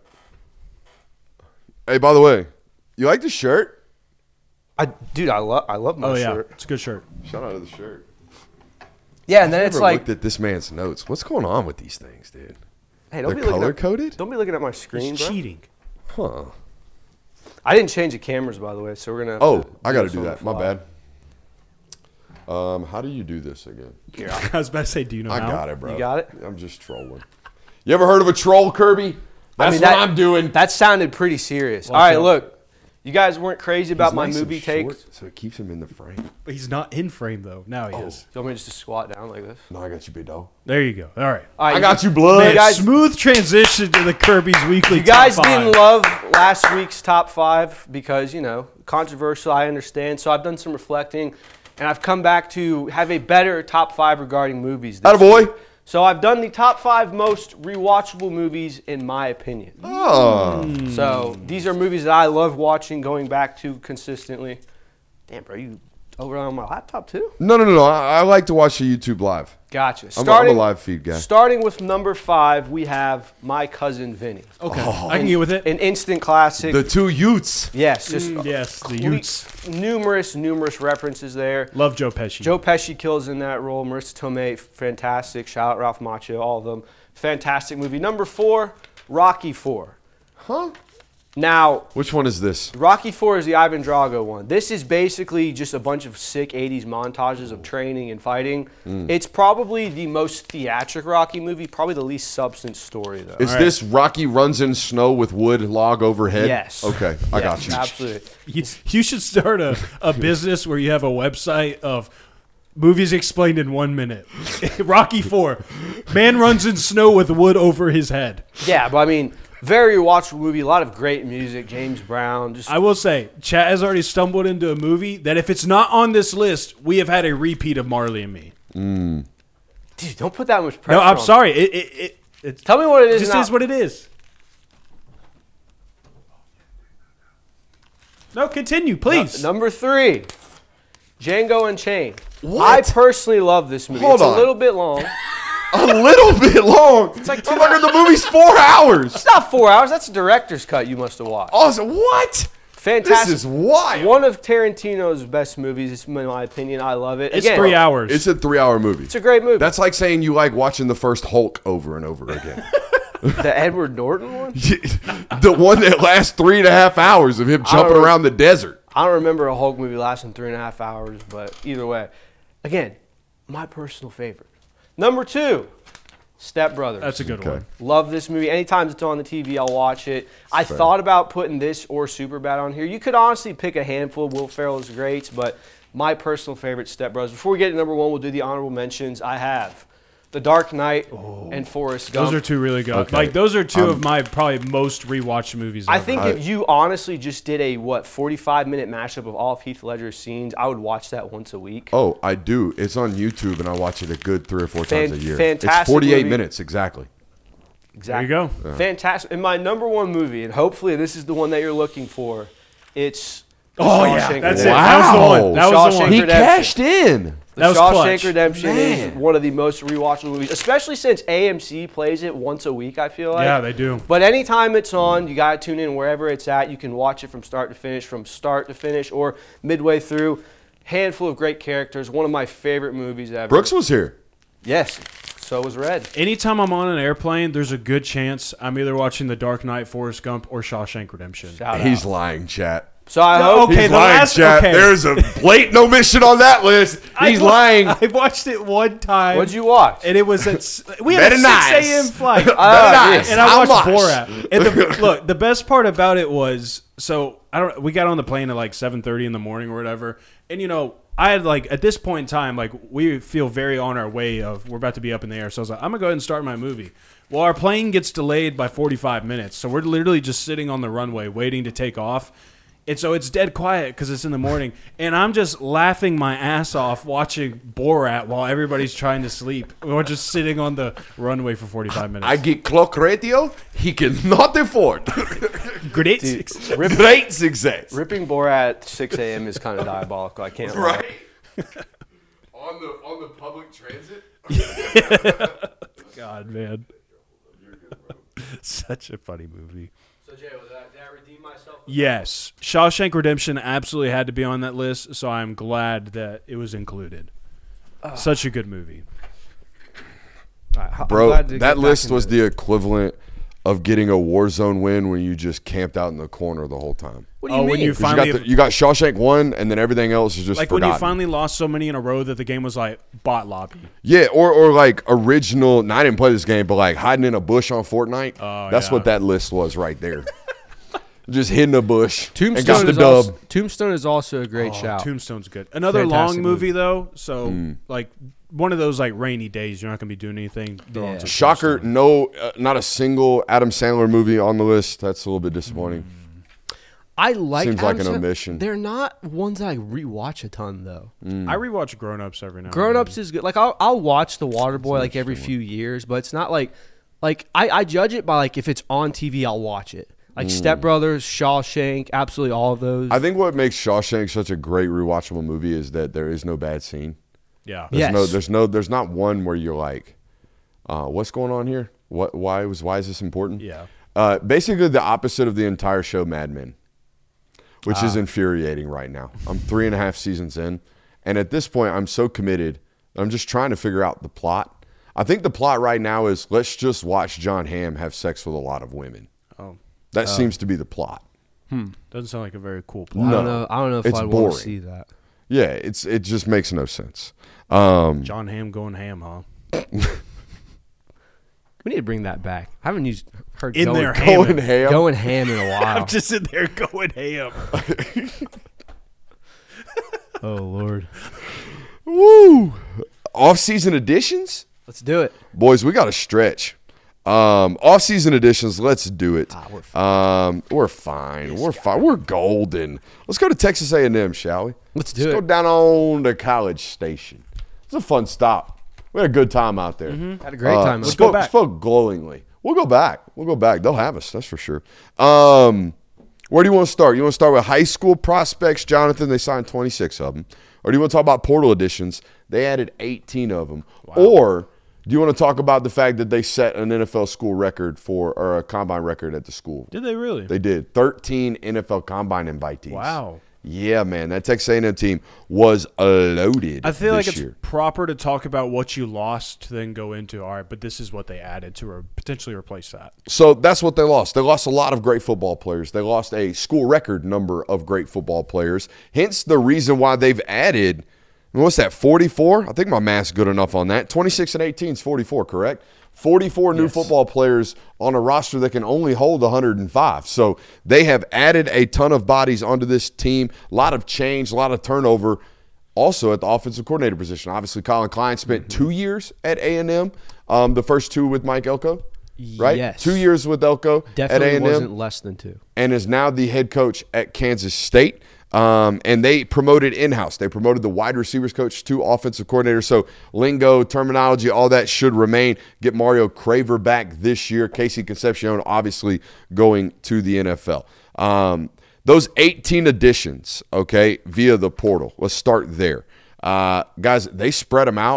Speaker 1: Hey, by the way, you like the shirt?
Speaker 3: I love my shirt.
Speaker 4: It's a good shirt.
Speaker 1: Shout out to the shirt.
Speaker 3: Yeah, and then it's
Speaker 1: Never
Speaker 3: like,
Speaker 1: looked at this man's notes. What's going on with these things, dude?
Speaker 3: hey, don't
Speaker 1: They're
Speaker 3: be looking
Speaker 1: color
Speaker 3: at,
Speaker 1: coded?
Speaker 3: don't be looking at my screen,
Speaker 4: He's
Speaker 3: bro.
Speaker 4: cheating.
Speaker 1: Huh.
Speaker 3: I didn't change the cameras, by the way, so we're gonna.
Speaker 1: Oh, I got to
Speaker 3: this
Speaker 1: do
Speaker 3: on the
Speaker 1: that. My
Speaker 3: fly.
Speaker 1: bad. How do you do this again?
Speaker 4: I was about to say, do you know
Speaker 1: I
Speaker 4: how?
Speaker 1: got it, bro.
Speaker 3: You got it?
Speaker 1: I'm just trolling. You ever heard of a troll, Kirby? That's what I'm doing.
Speaker 3: That sounded pretty serious.
Speaker 4: Watch
Speaker 3: All right,
Speaker 4: out.
Speaker 3: look. You guys weren't crazy about
Speaker 1: He's
Speaker 3: my
Speaker 1: nice and
Speaker 3: movie
Speaker 1: short,
Speaker 3: takes.
Speaker 1: so it keeps him in the frame.
Speaker 4: But he's not in frame, though. Now he is.
Speaker 3: Do you want me just to squat down like this?
Speaker 1: No, I got you, big dog.
Speaker 4: There you go. All right.
Speaker 3: All right,
Speaker 1: I got you, blood.
Speaker 3: You guys-
Speaker 4: Smooth transition to the Kirby's Weekly
Speaker 3: You guys
Speaker 4: Top 5.
Speaker 3: didn't love last week's top 5 because, controversial, I understand. So I've done some reflecting, and I've come back to have a better top 5 regarding movies this
Speaker 1: Attaboy.
Speaker 3: week. So I've done the top 5 most rewatchable movies in my opinion.
Speaker 1: Oh.
Speaker 3: So these are movies that I love watching, going back to consistently. Damn, bro, you over on my laptop too?
Speaker 1: No. I like to watch the YouTube live.
Speaker 3: Gotcha.
Speaker 1: I'm a live feed guy.
Speaker 3: Starting with number 5, we have My Cousin Vinny.
Speaker 4: Okay. I can get with it.
Speaker 3: An instant classic.
Speaker 1: The two Utes.
Speaker 3: Yes, just
Speaker 4: Yes, the Utes.
Speaker 3: numerous references there.
Speaker 4: Love Joe Pesci.
Speaker 3: Joe Pesci kills in that role. Marissa Tomei, fantastic. Shout out Ralph Macchio, all of them. Fantastic movie. Number 4, Rocky 4.
Speaker 1: Huh?
Speaker 3: Now,
Speaker 1: Which one is this?
Speaker 3: Rocky 4 is the Ivan Drago one. This is basically just a bunch of sick 80s montages of training and fighting. It's probably the most theatric Rocky movie, probably the least substance story, though.
Speaker 1: Is this Rocky runs in snow with wood log overhead?
Speaker 3: Yes.
Speaker 1: Okay, I got you.
Speaker 3: Absolutely.
Speaker 4: You should start a business where you have a website of movies explained in 1 minute. Rocky 4. Man runs in snow with wood over his head.
Speaker 3: Yeah, but I mean, very watchable movie. A lot of great music. James Brown.
Speaker 4: I will say, Chat has already stumbled into a movie that if it's not on this list, we have had a repeat of Marley and Me.
Speaker 3: Dude, don't put that much pressure
Speaker 4: No, I'm
Speaker 3: on.
Speaker 4: sorry. It
Speaker 3: Tell me what it is.
Speaker 4: just
Speaker 3: now.
Speaker 4: is what it is. No, continue, please.
Speaker 3: Number 3, Django Unchained.
Speaker 1: What?
Speaker 3: I personally love this movie.
Speaker 1: Hold
Speaker 3: it's
Speaker 1: on.
Speaker 3: a little bit long.
Speaker 1: A little bit long. It's
Speaker 3: like
Speaker 1: the movie's 4 hours.
Speaker 3: It's not 4 hours. That's a director's cut you must have watched.
Speaker 1: Awesome. What?
Speaker 3: Fantastic.
Speaker 1: This is wild.
Speaker 3: One of Tarantino's best movies, in my opinion. I love it.
Speaker 4: It's
Speaker 3: Again,
Speaker 4: 3 hours.
Speaker 1: It's a 3-hour movie.
Speaker 3: It's a great movie.
Speaker 1: That's like saying you like watching the first Hulk over and over again.
Speaker 3: The Edward Norton one?
Speaker 1: The one that lasts 3.5 hours of him jumping
Speaker 3: don't-
Speaker 1: around the desert.
Speaker 3: I don't remember a Hulk movie lasting 3.5 hours, but either way. Again, my personal favorite. Number 2, Step Brothers.
Speaker 4: That's a good
Speaker 1: Okay.
Speaker 4: one.
Speaker 3: Love this movie. Anytime it's on the TV, I'll watch it. I thought about putting this or Superbad on here. You could honestly pick a handful. Will Ferrell's greats, but my personal favorite, Step Brothers. Before we get to number 1, we'll do the honorable mentions. I have The Dark Knight and Forrest Gump.
Speaker 4: Those are two really good.
Speaker 1: Okay.
Speaker 4: Like those are two of my probably most rewatched movies.
Speaker 3: I
Speaker 4: ever.
Speaker 3: think if you honestly just did a 45-minute mashup of all of Heath Ledger's scenes, I would watch that once a week.
Speaker 1: Oh, I do. It's on YouTube, and I watch it a good 3 or 4 times a year. It's
Speaker 3: Fantastic
Speaker 1: 48
Speaker 3: movie.
Speaker 1: minutes, exactly.
Speaker 3: Exactly.
Speaker 4: There you go.
Speaker 3: Fantastic. And my number 1 movie, and hopefully this is the one that you're looking for, it's
Speaker 4: Oh yeah,
Speaker 3: Shawshank
Speaker 4: that's
Speaker 3: Redemption.
Speaker 4: it. That was the one. That was the
Speaker 3: Shawshank
Speaker 4: one.
Speaker 1: He
Speaker 3: Redemption.
Speaker 1: cashed in.
Speaker 3: The
Speaker 4: That was
Speaker 3: Shawshank
Speaker 4: clutch.
Speaker 3: Redemption is
Speaker 1: Man.
Speaker 3: one of the most rewatchable movies, especially since AMC plays it once a week, I feel like.
Speaker 4: Yeah, they do.
Speaker 3: But anytime it's on, you got to tune in wherever it's at. You can watch it from start to finish, or midway through. Handful of great characters. One of my favorite movies ever.
Speaker 1: Brooks was here.
Speaker 3: Yes. So was Red.
Speaker 4: Anytime I'm on an airplane, there's a good chance I'm either watching The Dark Knight, Forrest Gump, or Shawshank Redemption.
Speaker 3: Shout
Speaker 1: He's
Speaker 3: out.
Speaker 1: lying, chat.
Speaker 3: So I hope
Speaker 4: okay,
Speaker 1: He's
Speaker 4: the
Speaker 1: lying,
Speaker 4: last-
Speaker 1: chat.
Speaker 4: okay.
Speaker 1: There's a blatant omission on that list. He's lying.
Speaker 4: I watched it one time.
Speaker 3: What'd you watch?
Speaker 4: And it was we had a
Speaker 1: Very
Speaker 4: 6
Speaker 1: nice.
Speaker 4: a.m. flight.
Speaker 1: nice.
Speaker 4: And I
Speaker 1: How
Speaker 4: watched
Speaker 1: much?
Speaker 4: Borat. And look, the best part about it was, so we got on the plane at like 7:30 in the morning or whatever. And I had at this point in time, we feel very on our way of we're about to be up in the air. So I was like, I'm gonna go ahead and start my movie. Well, our plane gets delayed by 45 minutes, so we're literally just sitting on the runway waiting to take off. And so it's dead quiet because it's in the morning. And I'm just laughing my ass off watching Borat while everybody's trying to sleep. We're just sitting on the runway for 45 minutes.
Speaker 1: I get clock radio. He cannot afford.
Speaker 4: Great.
Speaker 1: Great success.
Speaker 3: Ripping Borat at 6 a.m. is kind of diabolical. I can't lie.
Speaker 1: Right. on the public transit.
Speaker 4: God, man. Such a funny movie.
Speaker 3: So Jay, did I redeem myself?
Speaker 4: Yes. Shawshank Redemption absolutely had to be on that list, so I'm glad that it was included. Such a good movie.
Speaker 1: Bro, that list was the equivalent of getting a Warzone win when you just camped out in the corner the whole time.
Speaker 3: What do you mean?
Speaker 4: when you
Speaker 1: 'Cause
Speaker 4: finally
Speaker 1: you got Shawshank 1, and then everything else is just
Speaker 4: when
Speaker 1: forgotten.
Speaker 4: you finally lost so many in a row that the game was like bot lobby.
Speaker 1: Yeah, or like original. No, I didn't play this game, but like hiding in a bush on Fortnite.
Speaker 4: Oh,
Speaker 1: That's
Speaker 4: yeah.
Speaker 1: what that list was right there. Just hitting a bush. and
Speaker 3: Tombstone
Speaker 1: got the
Speaker 3: is
Speaker 1: dub.
Speaker 3: also, Tombstone is also a great shout.
Speaker 4: Tombstone's good. Another
Speaker 3: Fantastic
Speaker 4: long movie though, so like one of those like rainy days, you're not gonna be doing anything. Throw on some
Speaker 1: Shocker,
Speaker 4: Tombstone.
Speaker 1: no, not a single Adam Sandler movie on the list. That's a little bit disappointing.
Speaker 3: I like.
Speaker 1: Seems like
Speaker 3: Adam
Speaker 1: an
Speaker 3: Sandler.
Speaker 1: omission.
Speaker 3: They're not ones that I rewatch a ton though.
Speaker 4: I rewatch Grown Ups every now.
Speaker 3: Grown
Speaker 4: and
Speaker 3: Ups is good. Like I'll watch The Waterboy like every few years, but it's not like I judge it by like if it's on TV, I'll watch it. Like Step Brothers, Shawshank, absolutely all of those.
Speaker 1: I think what makes Shawshank such a great rewatchable movie is that there is no bad scene.
Speaker 4: Yeah.
Speaker 3: Yes.
Speaker 1: There's not one where you're like, what's going on here? Why is this important?
Speaker 4: Yeah.
Speaker 1: Basically the opposite of the entire show Mad Men, which is infuriating right now. I'm 3.5 seasons in, and at this point I'm so committed. I'm just trying to figure out the plot. I think the plot right now is let's just watch John Hamm have sex with a lot of women.
Speaker 4: Oh,
Speaker 1: That seems to be the plot.
Speaker 4: doesn't sound like a very cool plot.
Speaker 3: I don't know. I don't know if
Speaker 1: It's
Speaker 3: I'd want
Speaker 1: boring.
Speaker 3: to see that.
Speaker 1: Yeah, it just makes no sense.
Speaker 4: John Hamm going ham, huh?
Speaker 3: We need to bring that back. I haven't heard
Speaker 4: In
Speaker 3: going,
Speaker 4: there,
Speaker 1: Going ham.
Speaker 3: going ham in a while.
Speaker 4: I'm just in there going ham.
Speaker 3: Oh Lord.
Speaker 1: Woo! Off-season editions?
Speaker 3: Let's do it.
Speaker 1: Boys, we got to stretch. Off-season editions, let's do it. We're fine. We're fine. We're golden. Let's go to Texas A&M, shall we?
Speaker 3: Let's do
Speaker 1: Let's
Speaker 3: it.
Speaker 1: go down on to College Station. It's a fun stop. We had a good time out there.
Speaker 3: Had a great time.
Speaker 4: Let's go back.
Speaker 1: Spoke glowingly. We'll go back. They'll have us. That's for sure. Where do you want to start? You want to start with high school prospects, Jonathan? They signed 26 of them. Or do you want to talk about portal additions? They added 18 of them. Wow. Or do you want to talk about the fact that they set an NFL school record or a combine record at the school?
Speaker 4: Did they really?
Speaker 1: They did. 13 NFL combine invitees.
Speaker 4: Wow.
Speaker 1: Yeah, man. That Texas A&M team was loaded
Speaker 4: I feel like
Speaker 1: this
Speaker 4: it's
Speaker 1: year.
Speaker 4: proper to talk about what you lost to then go into, all right, but this is what they added to potentially replace that.
Speaker 1: So that's what they lost. They lost a lot of great football players. They lost a school record number of great football players. Hence the reason why they've added, what's that, 44? I think my math's good enough on that. 26 and 18 is 44, correct? 44 new football players on a roster that can only hold 105. So they have added a ton of bodies onto this team. A lot of change, a lot of turnover. Also at the offensive coordinator position. Obviously, Colin Klein spent 2 years at A&M. The first 2 with Mike Elko, right?
Speaker 3: Yes.
Speaker 1: 2 years with Elko
Speaker 3: Definitely
Speaker 1: at A&M.
Speaker 3: wasn't less than 2.
Speaker 1: And is now the head coach at Kansas State. And they promoted in-house. They promoted the wide receivers coach to offensive coordinator. So lingo, terminology, all that should remain. Get Mario Craver back this year. Casey Concepcion obviously going to the NFL. Those 18 additions, okay, via the portal. Let's start there. Guys, they spread them out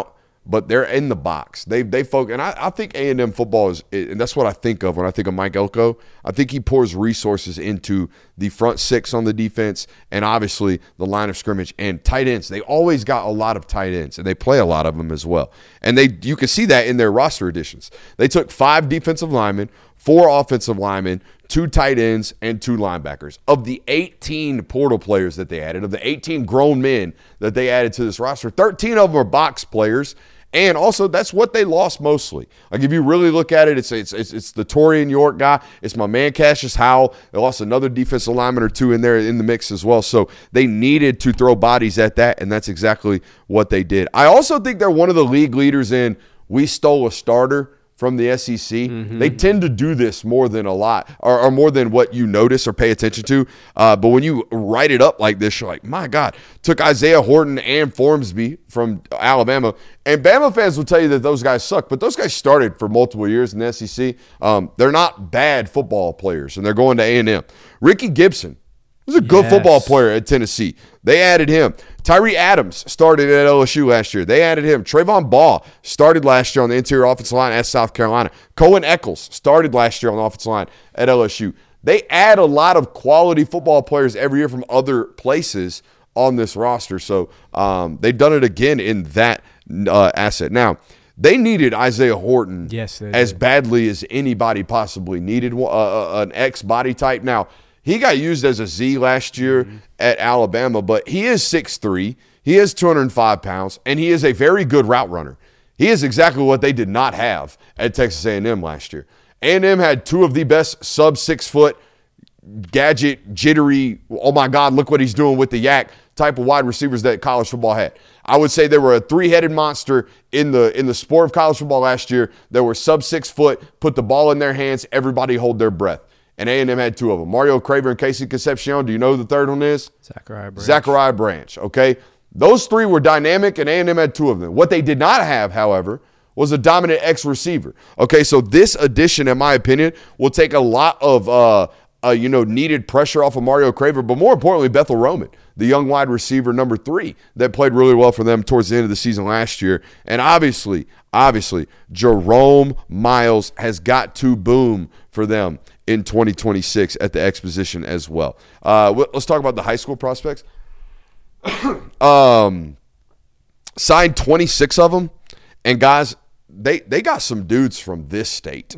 Speaker 1: but they're in the box. They focus, and I think A&M football is, and that's what I think of when I think of Mike Elko. I think he pours resources into the front six on the defense, and obviously the line of scrimmage and tight ends. They always got a lot of tight ends, and they play a lot of them as well. And you can see that in their roster additions. They took 5 defensive linemen, 4 offensive linemen, 2 tight ends, and 2 linebackers. Of the 18 portal players that they added, of the 18 grown men that they added to this roster, 13 of them are box players. And also, that's what they lost mostly. Like, if you really look at it, it's the Torian York guy. It's my man Cassius Howell. They lost another defensive lineman or 2 in there in the mix as well. So they needed to throw bodies at that, and that's exactly what they did. I also think they're one of the league leaders in we stole a starter from the SEC. They tend to do this more than a lot, or more than what you notice or pay attention to. But when you write it up like this, you're like, my God, took Isaiah Horton and Formsby from Alabama. And Bama fans will tell you that those guys suck, but those guys started for multiple years in the SEC. They're not bad football players, and they're going to A&M. Ricky Gibson was a good football player at Tennessee. They added him. Tyree Adams started at LSU last year. They added him. Trayvon Ball started last year on the interior offensive line at South Carolina. Cohen Eccles started last year on the offensive line at LSU. They add a lot of quality football players every year from other places on this roster. So they've done it again in that asset. Now, they needed Isaiah Horton as badly as anybody possibly needed an X body type. Now, he got used as a Z last year at Alabama, but he is 6'3", he is 205 pounds, and he is a very good route runner. He is exactly what they did not have at Texas A&M last year. A&M had 2 of the best sub-6 foot, gadget, jittery, oh my God, look what he's doing with the yak type of wide receivers that college football had. I would say they were a 3-headed monster in the sport of college football last year. They were sub-6 foot, put the ball in their hands, everybody hold their breath. And A&M had 2 of them. Mario Craver and Casey Concepcion. Do you know who the third one is? Zachariah Branch, okay? Those 3 were dynamic, and A&M had 2 of them. What they did not have, however, was a dominant X receiver. Okay, so this addition, in my opinion, will take a lot of needed pressure off of Mario Craver, but more importantly, Bethel Roman, the young wide receiver number 3 that played really well for them towards the end of the season last year. And obviously, Jerome Miles has got to boom for them in 2026 at the X position as well. Let's talk about the high school prospects. Signed 26 of them, and guys, they got some dudes from this state.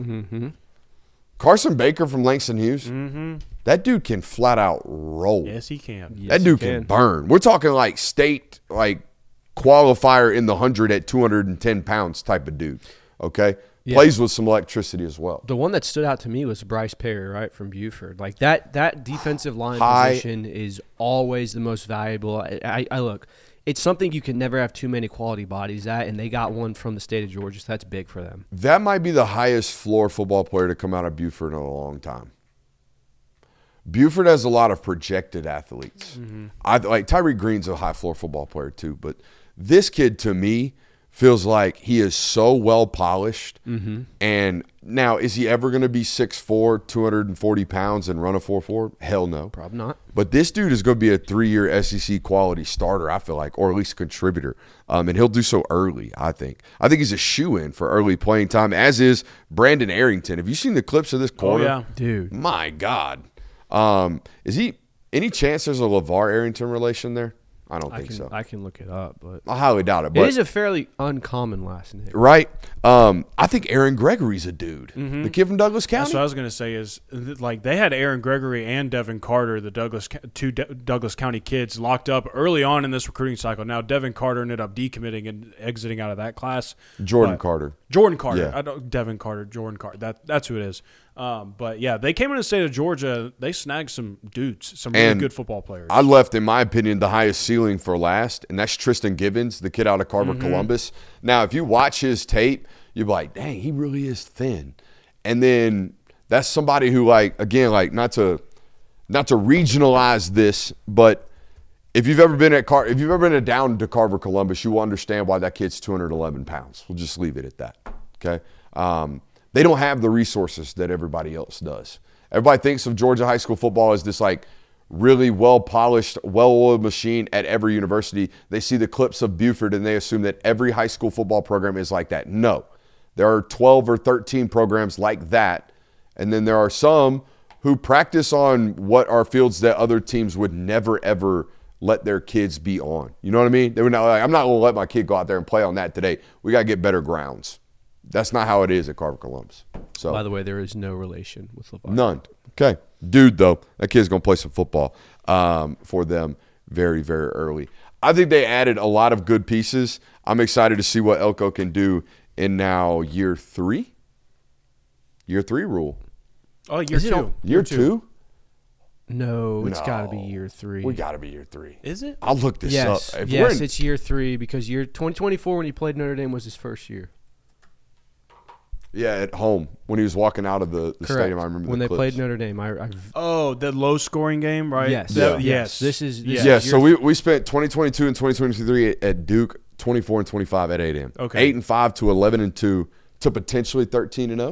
Speaker 1: Carson Baker from Langston Hughes. That dude can flat out roll.
Speaker 4: Yes, he can.
Speaker 1: That dude can burn. We're talking like state, like qualifier in the 100 at 210 pounds type of dude. Okay? Yeah. Plays with some electricity as well.
Speaker 3: The one that stood out to me was Bryce Perry, right, from Buford. Like that defensive line position is always the most valuable. I look, it's something you can never have too many quality bodies at, and they got one from the state of Georgia, so that's big for them.
Speaker 1: That might be the highest floor football player to come out of Buford in a long time. Buford has a lot of projected athletes. Like Tyree Green's a high floor football player too, but this kid to me feels like he is so well polished. And now, is he ever going to be 6'4", 240 pounds and run a 4.4? Hell no.
Speaker 3: Probably not.
Speaker 1: But this dude is going to be a 3-year SEC quality starter, I feel like, or at least a contributor. And he'll do so early, I think. I think he's a shoo-in for early playing time, as is Brandon Arrington. Have you seen the clips of this corner?
Speaker 4: Oh, yeah.
Speaker 3: Dude.
Speaker 1: My God. Is he – any chance there's a LeVar Arrington relation there? I don't think so.
Speaker 3: I can look it up, but
Speaker 1: I highly doubt it. But
Speaker 3: it is a fairly uncommon last name,
Speaker 1: right? I think Aaron Gregory's a dude. The kid from Douglas County.
Speaker 4: That's what I was going to say. Is like they had Aaron Gregory and Devin Carter, the two Douglas County kids, locked up early on in this recruiting cycle. Now Devin Carter ended up decommitting and exiting out of that class.
Speaker 1: Jordan Carter.
Speaker 4: Yeah. I don't Devin Carter. Jordan Carter. That's who it is. But yeah, they came in the state of Georgia. They snagged some dudes, some really good football players.
Speaker 1: I left, in my opinion, the highest ceiling for last, and that's Tristan Givens, the kid out of Carver, Columbus. Now, if you watch his tape, you're like, dang, he really is thin. And then that's somebody who, like, again, like not to regionalize this, but if you've ever been down to Carver, Columbus, you will understand why that kid's 211 pounds. We'll just leave it at that. Okay. They don't have the resources that everybody else does. Everybody thinks of Georgia high school football as this like really well-polished, well-oiled machine at every university. They see the clips of Buford and they assume that every high school football program is like that. No. There are 12 or 13 programs like that. And then there are some who practice on what are fields that other teams would never, ever let their kids be on. You know what I mean? They would not like, I'm not going to let my kid go out there and play on that today. We got to get better grounds. That's not how it is at Carver Columbus. So,
Speaker 3: by the way, there is no relation with LeVar.
Speaker 1: None. Okay. Dude, though, that kid's going to play some football for them very, very early. I think they added a lot of good pieces. I'm excited to see what Elko can do in now year 3. Year 3 rule.
Speaker 4: Oh, year 2.
Speaker 1: Year 2?
Speaker 3: No, it's
Speaker 1: No.
Speaker 3: got to be year 3.
Speaker 1: We got to be year 3.
Speaker 4: Is it?
Speaker 1: I'll look this up.
Speaker 3: Yes,
Speaker 1: If
Speaker 3: yes,
Speaker 1: we're in-
Speaker 3: it's year 3 because year 2024 when he played Notre Dame was his first year.
Speaker 1: Yeah, at home when he was walking out of the
Speaker 3: Correct.
Speaker 1: stadium. I remember
Speaker 3: when
Speaker 1: the
Speaker 3: they
Speaker 1: clips.
Speaker 3: played Notre Dame.
Speaker 4: Oh, the low-scoring game, right?
Speaker 3: Yes.
Speaker 4: Yes.
Speaker 3: This is
Speaker 1: Yeah, so we spent 2022 and 2023 at Duke, 24 and 25 at 8
Speaker 4: Okay.
Speaker 1: 8-5 to 11-2 to potentially 13-0.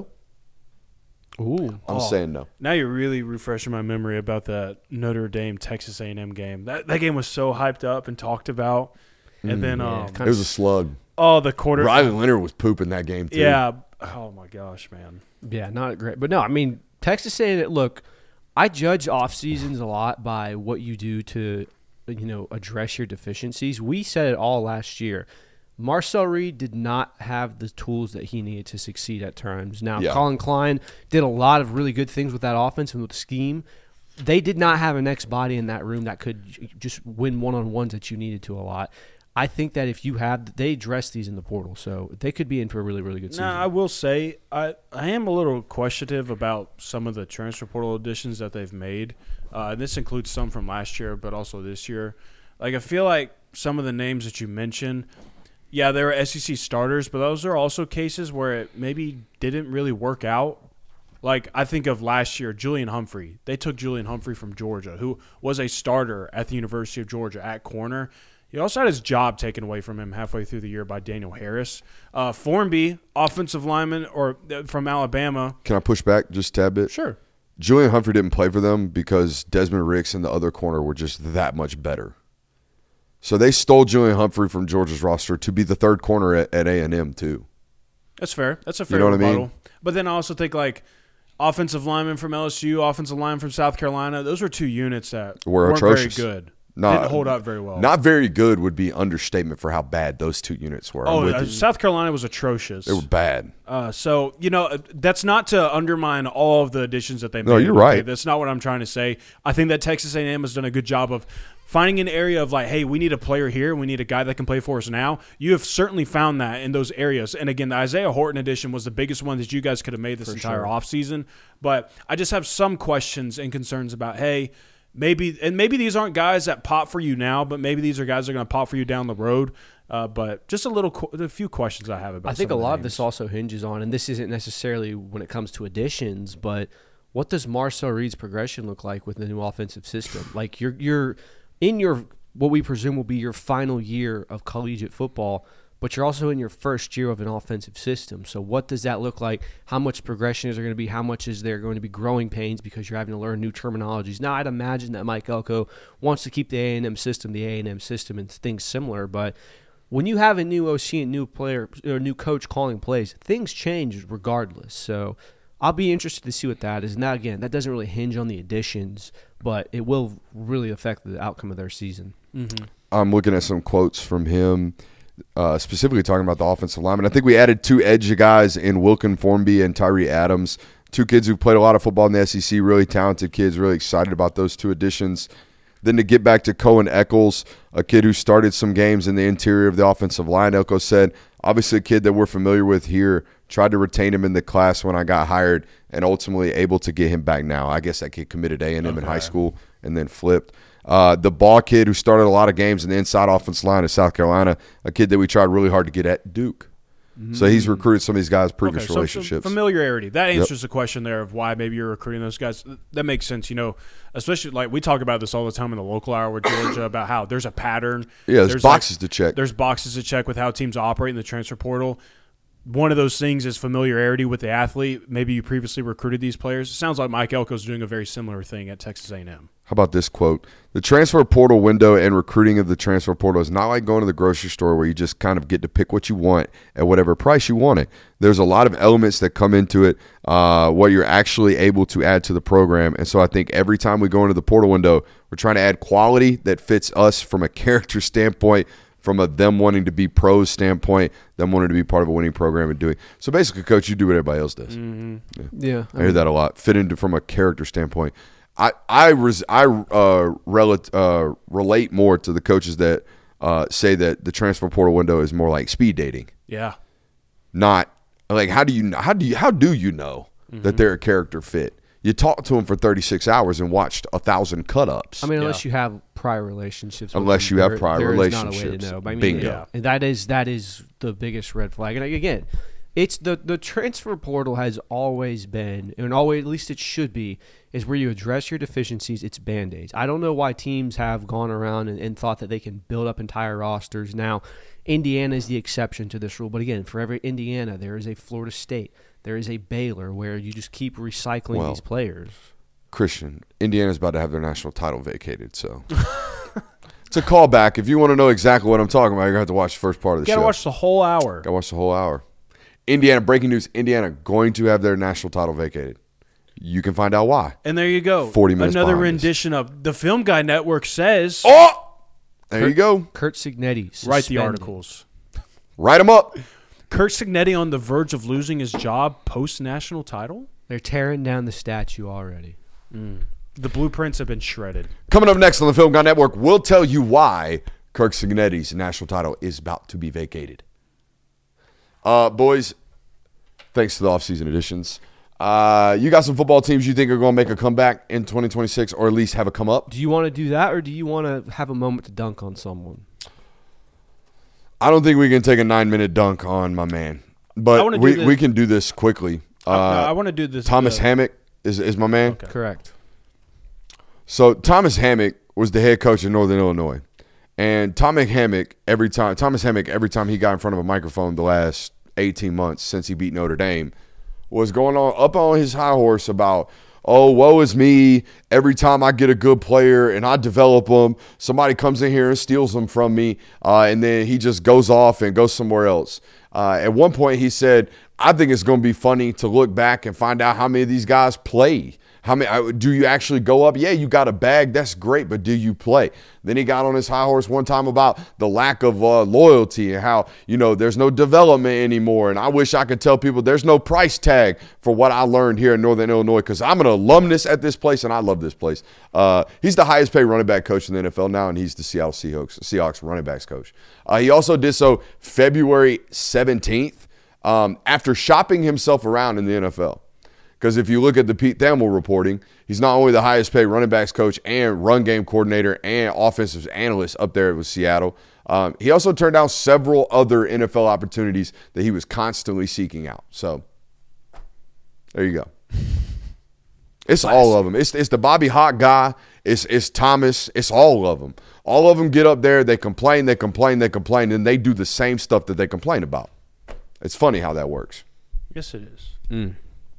Speaker 3: Ooh.
Speaker 1: I'm saying no.
Speaker 4: Now you're really refreshing my memory about that Notre Dame Texas A&M game. That game was so hyped up and talked about, and then
Speaker 1: It was a slug.
Speaker 4: the quarter.
Speaker 1: Riley Leonard was pooping that game too.
Speaker 4: Yeah. Oh my gosh, man.
Speaker 3: Yeah, not great. But no, I mean, Texas saying it, look, I judge off seasons a lot by what you do to, address your deficiencies. We said it all last year. Marcel Reed did not have the tools that he needed to succeed at times. Now,
Speaker 1: Yeah.
Speaker 3: Colin Klein did a lot of really good things with that offense and with the scheme. They did not have an ex-body in that room that could just win one-on-ones that you needed to a lot. I think that if you have, they address these in the portal, so they could be in for a really, really good season.
Speaker 4: Now, I will say I am a little questionative about some of the transfer portal additions that they've made. This includes some from last year, but also this year. Like, I feel like some of the names that you mentioned, yeah, they were SEC starters, but those are also cases where it maybe didn't really work out. Like, I think of last year, Julian Humphrey. They took Julian Humphrey from Georgia, who was a starter at the University of Georgia at corner. He also had his job taken away from him halfway through the year by Daniel Harris. Formby, offensive lineman from Alabama.
Speaker 1: Can I push back just a tad bit?
Speaker 4: Sure.
Speaker 1: Julian Humphrey didn't play for them because Desmond Ricks and the other corner were just that much better. So they stole Julian Humphrey from Georgia's roster to be the third corner at A&M too.
Speaker 4: That's fair. That's a fair
Speaker 1: know what I
Speaker 4: rebuttal.
Speaker 1: mean?
Speaker 4: But then I also think, like, offensive lineman from LSU, offensive lineman from South Carolina, those were two units that
Speaker 1: Were
Speaker 4: weren't
Speaker 1: atrocious.
Speaker 4: very good.
Speaker 1: No,
Speaker 4: Didn't hold up very well.
Speaker 1: Not very good would be understatement for how bad those two units were. I'm with you.
Speaker 4: South Carolina was atrocious.
Speaker 1: They were bad.
Speaker 4: So, that's not to undermine all of the additions that they made.
Speaker 1: No, you're right.
Speaker 4: That's not what I'm trying to say. I think that Texas A&M has done a good job of finding an area of like, hey, we need a player here. We need a guy that can play for us now. You have certainly found that in those areas. And again, the Isaiah Horton addition was the biggest one that you guys could have made this entire offseason. But I just have some questions and concerns about, hey, maybe these aren't guys that pop for you now, but maybe these are guys that are going to pop for you down the road. But just a few questions I have about.
Speaker 3: I think a
Speaker 4: some of the
Speaker 3: lot of
Speaker 4: names.
Speaker 3: this also hinges on, and this isn't necessarily when it comes to additions, but what does Marcel Reed's progression look like with the new offensive system? Like you're in your what we presume will be your final year of collegiate football, but you're also in your first year of an offensive system. So what does that look like? How much progression is there going to be? How much is there going to be growing pains because you're having to learn new terminologies? Now, I'd imagine that Mike Elko wants to keep the A&M system, and things similar, but when you have a new OC and new player or new coach calling plays, things change regardless. So I'll be interested to see what that is. And that, again, that doesn't really hinge on the additions, but it will really affect the outcome of their season.
Speaker 4: Mm-hmm.
Speaker 1: I'm looking at some quotes from him, specifically talking about the offensive lineman. I think we added two edge guys in Wilkin Formby and Tyree Adams, two kids who played a lot of football in the SEC, really talented kids, really excited about those two additions. Then to get back to Cohen Eccles, a kid who started some games in the interior of the offensive line, Elko said, obviously a kid that we're familiar with here, tried to retain him in the class when I got hired and ultimately able to get him back now. I guess that kid committed A&M in high school and then flipped. The ball kid who started a lot of games in the inside offensive line of South Carolina, a kid that we tried really hard to get at Duke. So he's recruited some of these guys, previous relationships.
Speaker 4: So familiarity. That answers the question there of why maybe you're recruiting those guys. That makes sense, especially like we talk about this all the time in the local hour with Georgia about how there's a pattern.
Speaker 1: Yeah, there's boxes to check.
Speaker 4: There's boxes to check with how teams operate in the transfer portal. One of those things is familiarity with the athlete. Maybe you previously recruited these players. It sounds like Mike Elko's doing a very similar thing at Texas A&M.
Speaker 1: How about this quote? The transfer portal window and recruiting of the transfer portal is not like going to the grocery store where you just kind of get to pick what you want at whatever price you want it. There's a lot of elements that come into it, what you're actually able to add to the program. And so I think every time we go into the portal window, we're trying to add quality that fits us from a character standpoint, from a them wanting to be pros standpoint, them wanting to be part of a winning program and doing. So basically, Coach, you do what everybody else does.
Speaker 3: Yeah.
Speaker 1: I hear that a lot. Fit into from a character standpoint. I relate more to the coaches that say that the transfer portal window is more like speed dating.
Speaker 4: Yeah.
Speaker 1: Not like how do you know that they're a character fit? You talked to them for 36 hours and watched 1,000 cut-ups.
Speaker 3: I mean, unless you have prior relationships. With
Speaker 1: Unless
Speaker 3: them,
Speaker 1: you have prior
Speaker 3: there
Speaker 1: relationships.
Speaker 3: is not a way to know. But I mean,
Speaker 1: Bingo.
Speaker 3: And that is the biggest red flag. And again, it's the transfer portal has always been, and always, at least it should be, is where you address your deficiencies. It's Band-Aids. I don't know why teams have gone around and thought that they can build up entire rosters. Now, Indiana is the exception to this rule. But again, for every Indiana, there is a Florida State. There is a Baylor where you just keep recycling these players.
Speaker 1: Christian, Indiana's about to have their national title vacated, so it's a callback. If you want to know exactly what I'm talking about, you're going to have to watch the first part of the show.
Speaker 4: Got to watch the whole hour.
Speaker 1: Got to watch the whole hour. Indiana, breaking news, Indiana going to have their national title vacated. You can find out why.
Speaker 4: And there you go.
Speaker 1: 40 minutes
Speaker 4: Another
Speaker 1: behind us.
Speaker 4: rendition of the Film Guy Network says.
Speaker 1: Oh! There you go.
Speaker 3: Kurt Signetti.
Speaker 4: Write the
Speaker 3: suspended.
Speaker 4: articles.
Speaker 1: Write them up.
Speaker 4: Kurt Signetti on the verge of losing his job post-national title?
Speaker 3: They're tearing down the statue already.
Speaker 4: The blueprints have been shredded.
Speaker 1: Coming up next on the Film Guy Network, we'll tell you why Kirk Signetti's national title is about to be vacated. Boys, thanks to the offseason additions. You got some football teams you think are going to make a comeback in 2026 or at least have a come up?
Speaker 3: Do you want to do that, or do you want to have a moment to dunk on someone?
Speaker 1: I don't think we can take a 9-minute dunk on my man, but we can do this quickly.
Speaker 4: I want to do this.
Speaker 1: Thomas Hammock is my man.
Speaker 4: Okay.
Speaker 3: Correct.
Speaker 1: So Thomas Hammock was the head coach in Northern Illinois, and Thomas Hammock every time he got in front of a microphone the last 18 months since he beat Notre Dame was going up on his high horse about, oh, woe is me. Every time I get a good player and I develop them, somebody comes in here and steals them from me, and then he just goes off and goes somewhere else. At one point he said, I think it's going to be funny to look back and find out how many of these guys play. How many do you actually go up? Yeah, you got a bag. That's great, but do you play? Then he got on his high horse one time about the lack of loyalty and how, there's no development anymore. And I wish I could tell people there's no price tag for what I learned here in Northern Illinois because I'm an alumnus at this place and I love this place. He's the highest paid running back coach in the NFL now, and he's the Seattle Seahawks running backs coach. He also did so February 17th after shopping himself around in the NFL. Because if you look at the Pete Thamel reporting, he's not only the highest paid running backs coach and run game coordinator and offensive analyst up there with Seattle. He also turned down several other NFL opportunities that he was constantly seeking out. So there you go. It's all of them. It's the Bobby Hawk guy. It's Thomas. It's all of them. All of them get up there. They complain, and they do the same stuff that they complain about. It's funny how that works.
Speaker 4: Yes, it is.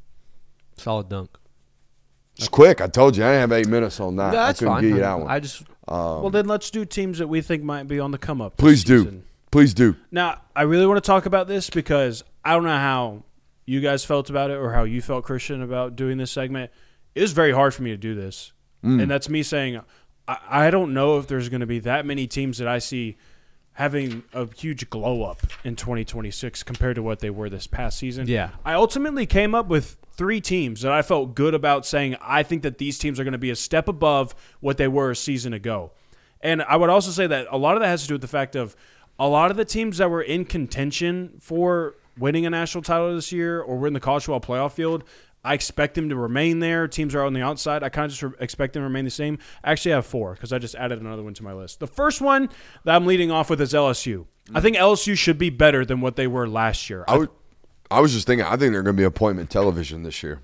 Speaker 3: Solid dunk.
Speaker 1: It's quick. I told you I didn't have 8 minutes on that.
Speaker 3: That's
Speaker 1: I couldn't
Speaker 3: fine.
Speaker 1: give you that one.
Speaker 3: I just
Speaker 4: Well, then let's do teams that we think might be on the come up.
Speaker 1: Please do. Please do.
Speaker 4: Now, I really want to talk about this because I don't know how you guys felt about it or how you felt, Christian, about doing this segment. It was very hard for me to do this. And that's me saying I don't know if there's going to be that many teams that I see having a huge glow up in 2026 compared to what they were this past season.
Speaker 3: Yeah.
Speaker 4: I ultimately came up with 3 teams that I felt good about saying I think that these teams are going to be a step above what they were a season ago. And I would also say that a lot of that has to do with the fact of a lot of the teams that were in contention for winning a national title this year or were in the college football playoff field, I expect them to remain there. Teams are on the outside. I kind of just expect them to remain the same. I actually have 4 because I just added another one to my list. The first one that I'm leading off with is LSU. I think LSU should be better than what they were last year.
Speaker 1: I was just thinking, I think they're going to be appointment television this year.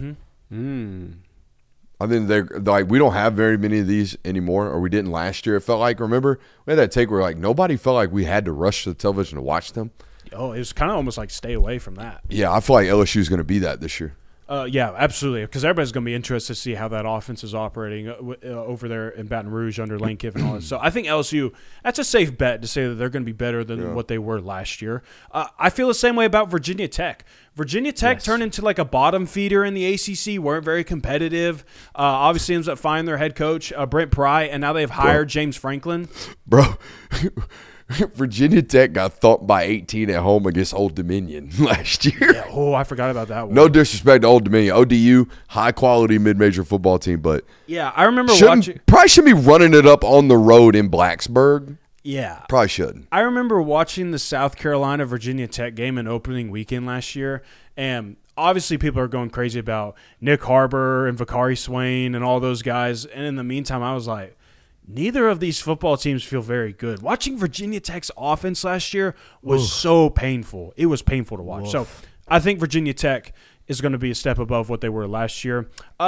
Speaker 1: I think they're like, we don't have very many of these anymore, or we didn't last year. It felt like, remember, we had that take where like nobody felt like we had to rush to the television to watch them.
Speaker 4: Oh, it was kind of almost like stay away from that.
Speaker 1: Yeah, I feel like LSU is going to be that this year.
Speaker 4: Yeah, absolutely. Because everybody's going to be interested to see how that offense is operating over there in Baton Rouge under Lane Kiffin and all that. So I think LSU, that's a safe bet to say that they're going to be better than what they were last year. I feel the same way about Virginia Tech. Virginia Tech turned into like a bottom feeder in the ACC, weren't very competitive. Obviously ends up firing their head coach, Brent Pry, and now they've hired James Franklin.
Speaker 1: Bro, Virginia Tech got thumped by 18 at home against Old Dominion last year.
Speaker 4: Yeah, oh, I forgot about that one.
Speaker 1: No disrespect to Old Dominion. ODU, high-quality mid-major football team, but
Speaker 4: yeah, I remember watching.
Speaker 1: Probably shouldn't be running it up on the road in Blacksburg.
Speaker 4: Yeah.
Speaker 1: Probably shouldn't.
Speaker 4: I remember watching the South Carolina-Virginia Tech game in opening weekend last year, and obviously people are going crazy about Nick Harbor and Vakari Swain and all those guys, and in the meantime, I was like, neither of these football teams feel very good. Watching Virginia Tech's offense last year was so painful. It was painful to watch. So I think Virginia Tech is going to be a step above what they were last year.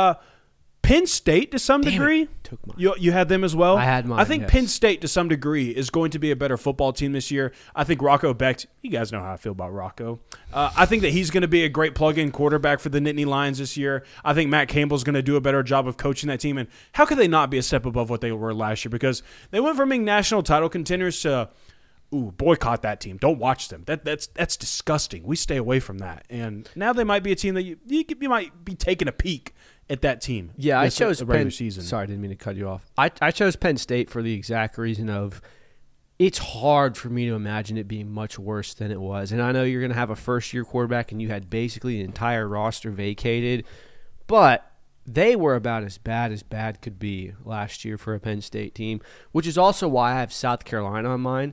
Speaker 4: Penn State, to some degree, you had them as well.
Speaker 3: I had mine.
Speaker 4: I think Penn State, to some degree, is going to be a better football team this year. I think Rocco Becht, you guys know how I feel about Rocco. I think that he's going to be a great plug-in quarterback for the Nittany Lions this year. I think Matt Campbell's going to do a better job of coaching that team. And how could they not be a step above what they were last year? Because they went from being national title contenders to boycott that team. Don't watch them. That's disgusting. We stay away from that. And now they might be a team that you might be taking a peek at that team.
Speaker 3: Yeah, I chose
Speaker 4: Penn season.
Speaker 3: Sorry, I didn't mean to cut you off. I chose Penn State for the exact reason of it's hard for me to imagine it being much worse than it was. And I know you're going to have a first-year quarterback and you had basically the entire roster vacated, but they were about as bad could be last year for a Penn State team, which is also why I have South Carolina on mine.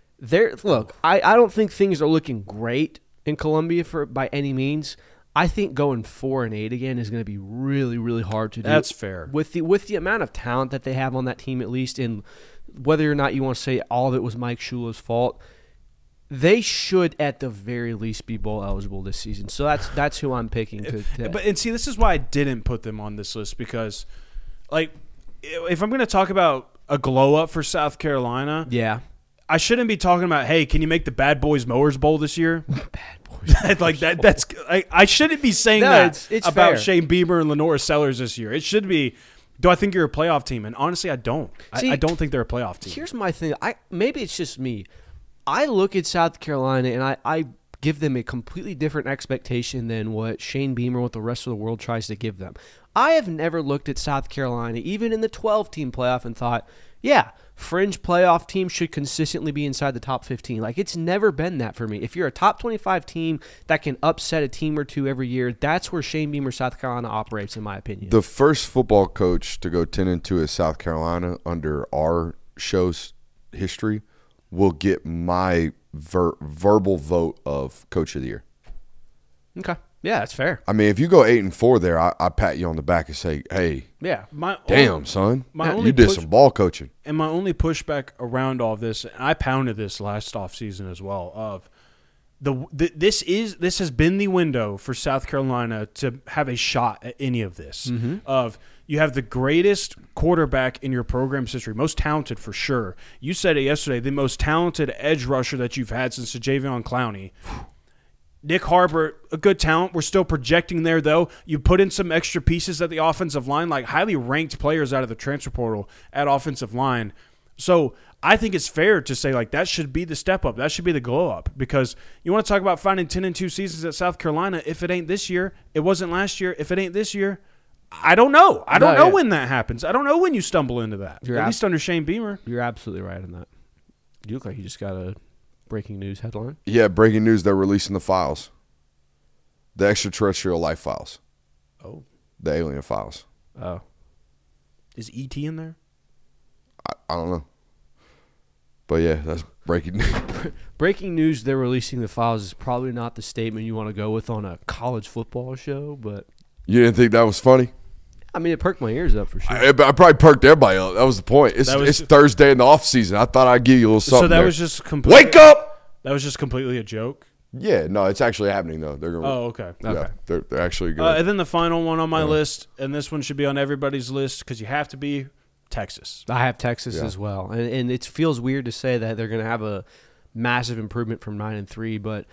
Speaker 3: Look, I don't think things are looking great in Columbia by any means. I think going 4-8 again is going to be really, really hard to do.
Speaker 4: That's fair.
Speaker 3: With the amount of talent that they have on that team, at least, and whether or not you want to say all of it was Mike Shula's fault, they should at the very least be bowl eligible this season. So that's who I'm picking.
Speaker 4: But see, this is why I didn't put them on this list because, like, if I'm going to talk about a glow up for South Carolina,
Speaker 3: yeah,
Speaker 4: I shouldn't be talking about, hey, can you make the Bad Boys Mowers Bowl this year?
Speaker 3: Bad Boys.
Speaker 4: Like that. That's I shouldn't be saying that
Speaker 3: it's
Speaker 4: about
Speaker 3: fair.
Speaker 4: Shane Beamer and Lenora Sellers this year. It should be, do I think you're a playoff team? And honestly, I don't. I don't think they're a playoff team.
Speaker 3: Here's my thing. Maybe it's just me. I look at South Carolina and I give them a completely different expectation than what Shane Beamer, what the rest of the world tries to give them. I have never looked at South Carolina, even in the 12-team playoff, and thought, yeah, fringe playoff team should consistently be inside the top 15. Like, it's never been that for me. If you're a top 25 team that can upset a team or two every year, that's where Shane Beamer, South Carolina operates, in my opinion.
Speaker 1: The first football coach to go 10-2 at South Carolina under our show's history will get my verbal vote of Coach of the Year.
Speaker 3: Okay. Yeah, that's fair.
Speaker 1: I mean, if you go 8-4 there, I pat you on the back and say, hey,
Speaker 4: yeah,
Speaker 1: son,
Speaker 4: only
Speaker 1: you did some ball coaching.
Speaker 4: And my only pushback around all this, and I pounded this last offseason as well, of this has been the window for South Carolina to have a shot at any of this.
Speaker 3: Mm-hmm.
Speaker 4: Of you have the greatest quarterback in your program's history, most talented for sure. You said it yesterday, the most talented edge rusher that you've had since Jadeveon Clowney. Nick Harbor, a good talent. We're still projecting there, though. You put in some extra pieces at the offensive line, like highly ranked players out of the transfer portal at offensive line. So I think it's fair to say, like, that should be the step up. That should be the glow up. Because you want to talk about finding 10-2 seasons at South Carolina. If it ain't this year, it wasn't last year. If it ain't this year, I don't know. I don't know when that happens. I don't know when you stumble into that. At least under Shane Beamer.
Speaker 3: You're absolutely right on that. You look like you just got a breaking news headline.
Speaker 1: Yeah, breaking news. They're releasing the files. The extraterrestrial life files.
Speaker 4: Oh.
Speaker 1: The alien files.
Speaker 3: Oh.
Speaker 4: Is E.T. in there?
Speaker 1: I don't know. But, yeah, that's breaking news.
Speaker 3: Breaking news, they're releasing the files is probably not the statement you want to go with on a college football show, but...
Speaker 1: You didn't think that was funny?
Speaker 3: I mean, it perked my ears up for sure.
Speaker 1: I probably perked everybody up. That was the point. It's Thursday in the off season. I thought I'd give you a little something.
Speaker 4: So that
Speaker 1: there.
Speaker 4: was just completely.
Speaker 1: Wake up!
Speaker 4: That was just completely a joke.
Speaker 1: Yeah, no, it's actually happening though. They're gonna.
Speaker 4: Oh, okay.
Speaker 1: Yeah,
Speaker 3: Okay.
Speaker 1: They're actually going.
Speaker 4: And then the final one on my list, and this one should be on everybody's list because you have to be Texas.
Speaker 3: I have Texas as well, and it feels weird to say that they're going to have a massive improvement from 9-3, but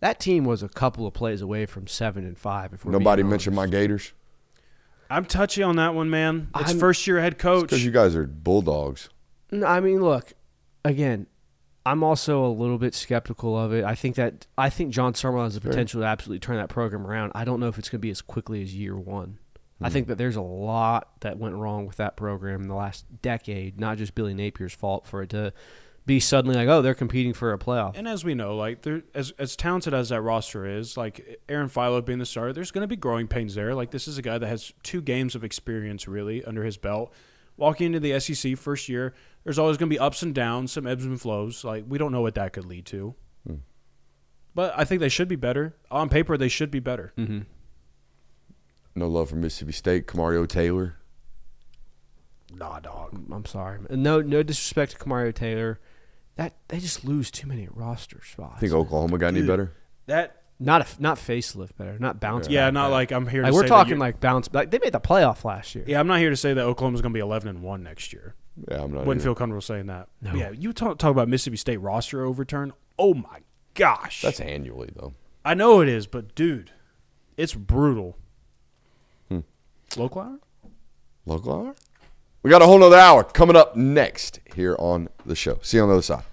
Speaker 3: That team was a couple of plays away from 7-5. If we're
Speaker 1: Nobody
Speaker 3: being
Speaker 1: mentioned my
Speaker 3: honest.
Speaker 1: Gators
Speaker 4: I'm touchy on that one, man. It's
Speaker 3: I'm-
Speaker 4: first year head coach.
Speaker 1: because you guys are Bulldogs.
Speaker 3: No, I mean, look, again, I'm also a little bit skeptical of it. I think John Summerall has the potential to absolutely turn that program around. I don't know if it's going to be as quickly as year one. I think that there's a lot that went wrong with that program in the last decade, not just Billy Napier's fault for it to be suddenly like, oh, they're competing for a playoff.
Speaker 4: And as we know, like as talented as that roster is, like Aaron Philo being the starter, there's going to be growing pains there. Like this is a guy that has 2 games of experience really under his belt. Walking into the SEC first year, there's always going to be ups and downs, some ebbs and flows. Like we don't know what that could lead to. But I think they should be better. On paper, they should be better.
Speaker 3: Mm-hmm.
Speaker 1: No love for Mississippi State. Kamario Taylor.
Speaker 4: Nah, dog.
Speaker 3: I'm sorry. No disrespect to Kamario Taylor. That they just lose too many roster spots.
Speaker 1: Think Oklahoma got any better?
Speaker 4: That
Speaker 3: not facelift better, not bounce.
Speaker 4: yeah,
Speaker 3: back
Speaker 4: not
Speaker 3: better.
Speaker 4: like I'm here.
Speaker 3: Like
Speaker 4: to
Speaker 3: we're
Speaker 4: say
Speaker 3: talking
Speaker 4: that
Speaker 3: like bounce back. They made the playoff last year.
Speaker 4: yeah, I'm not here to say that Oklahoma's going to be 11-1 next year.
Speaker 1: Yeah, I'm not.
Speaker 4: Wouldn't
Speaker 1: either.
Speaker 4: feel comfortable saying that.
Speaker 3: No.
Speaker 4: Yeah, you talk about Mississippi State roster overturn. Oh my gosh,
Speaker 1: That's annually though.
Speaker 4: I know it is, but dude, it's brutal. Local hour?
Speaker 1: Local hour. We got a whole nother hour coming up next here on the show. See you on the other side.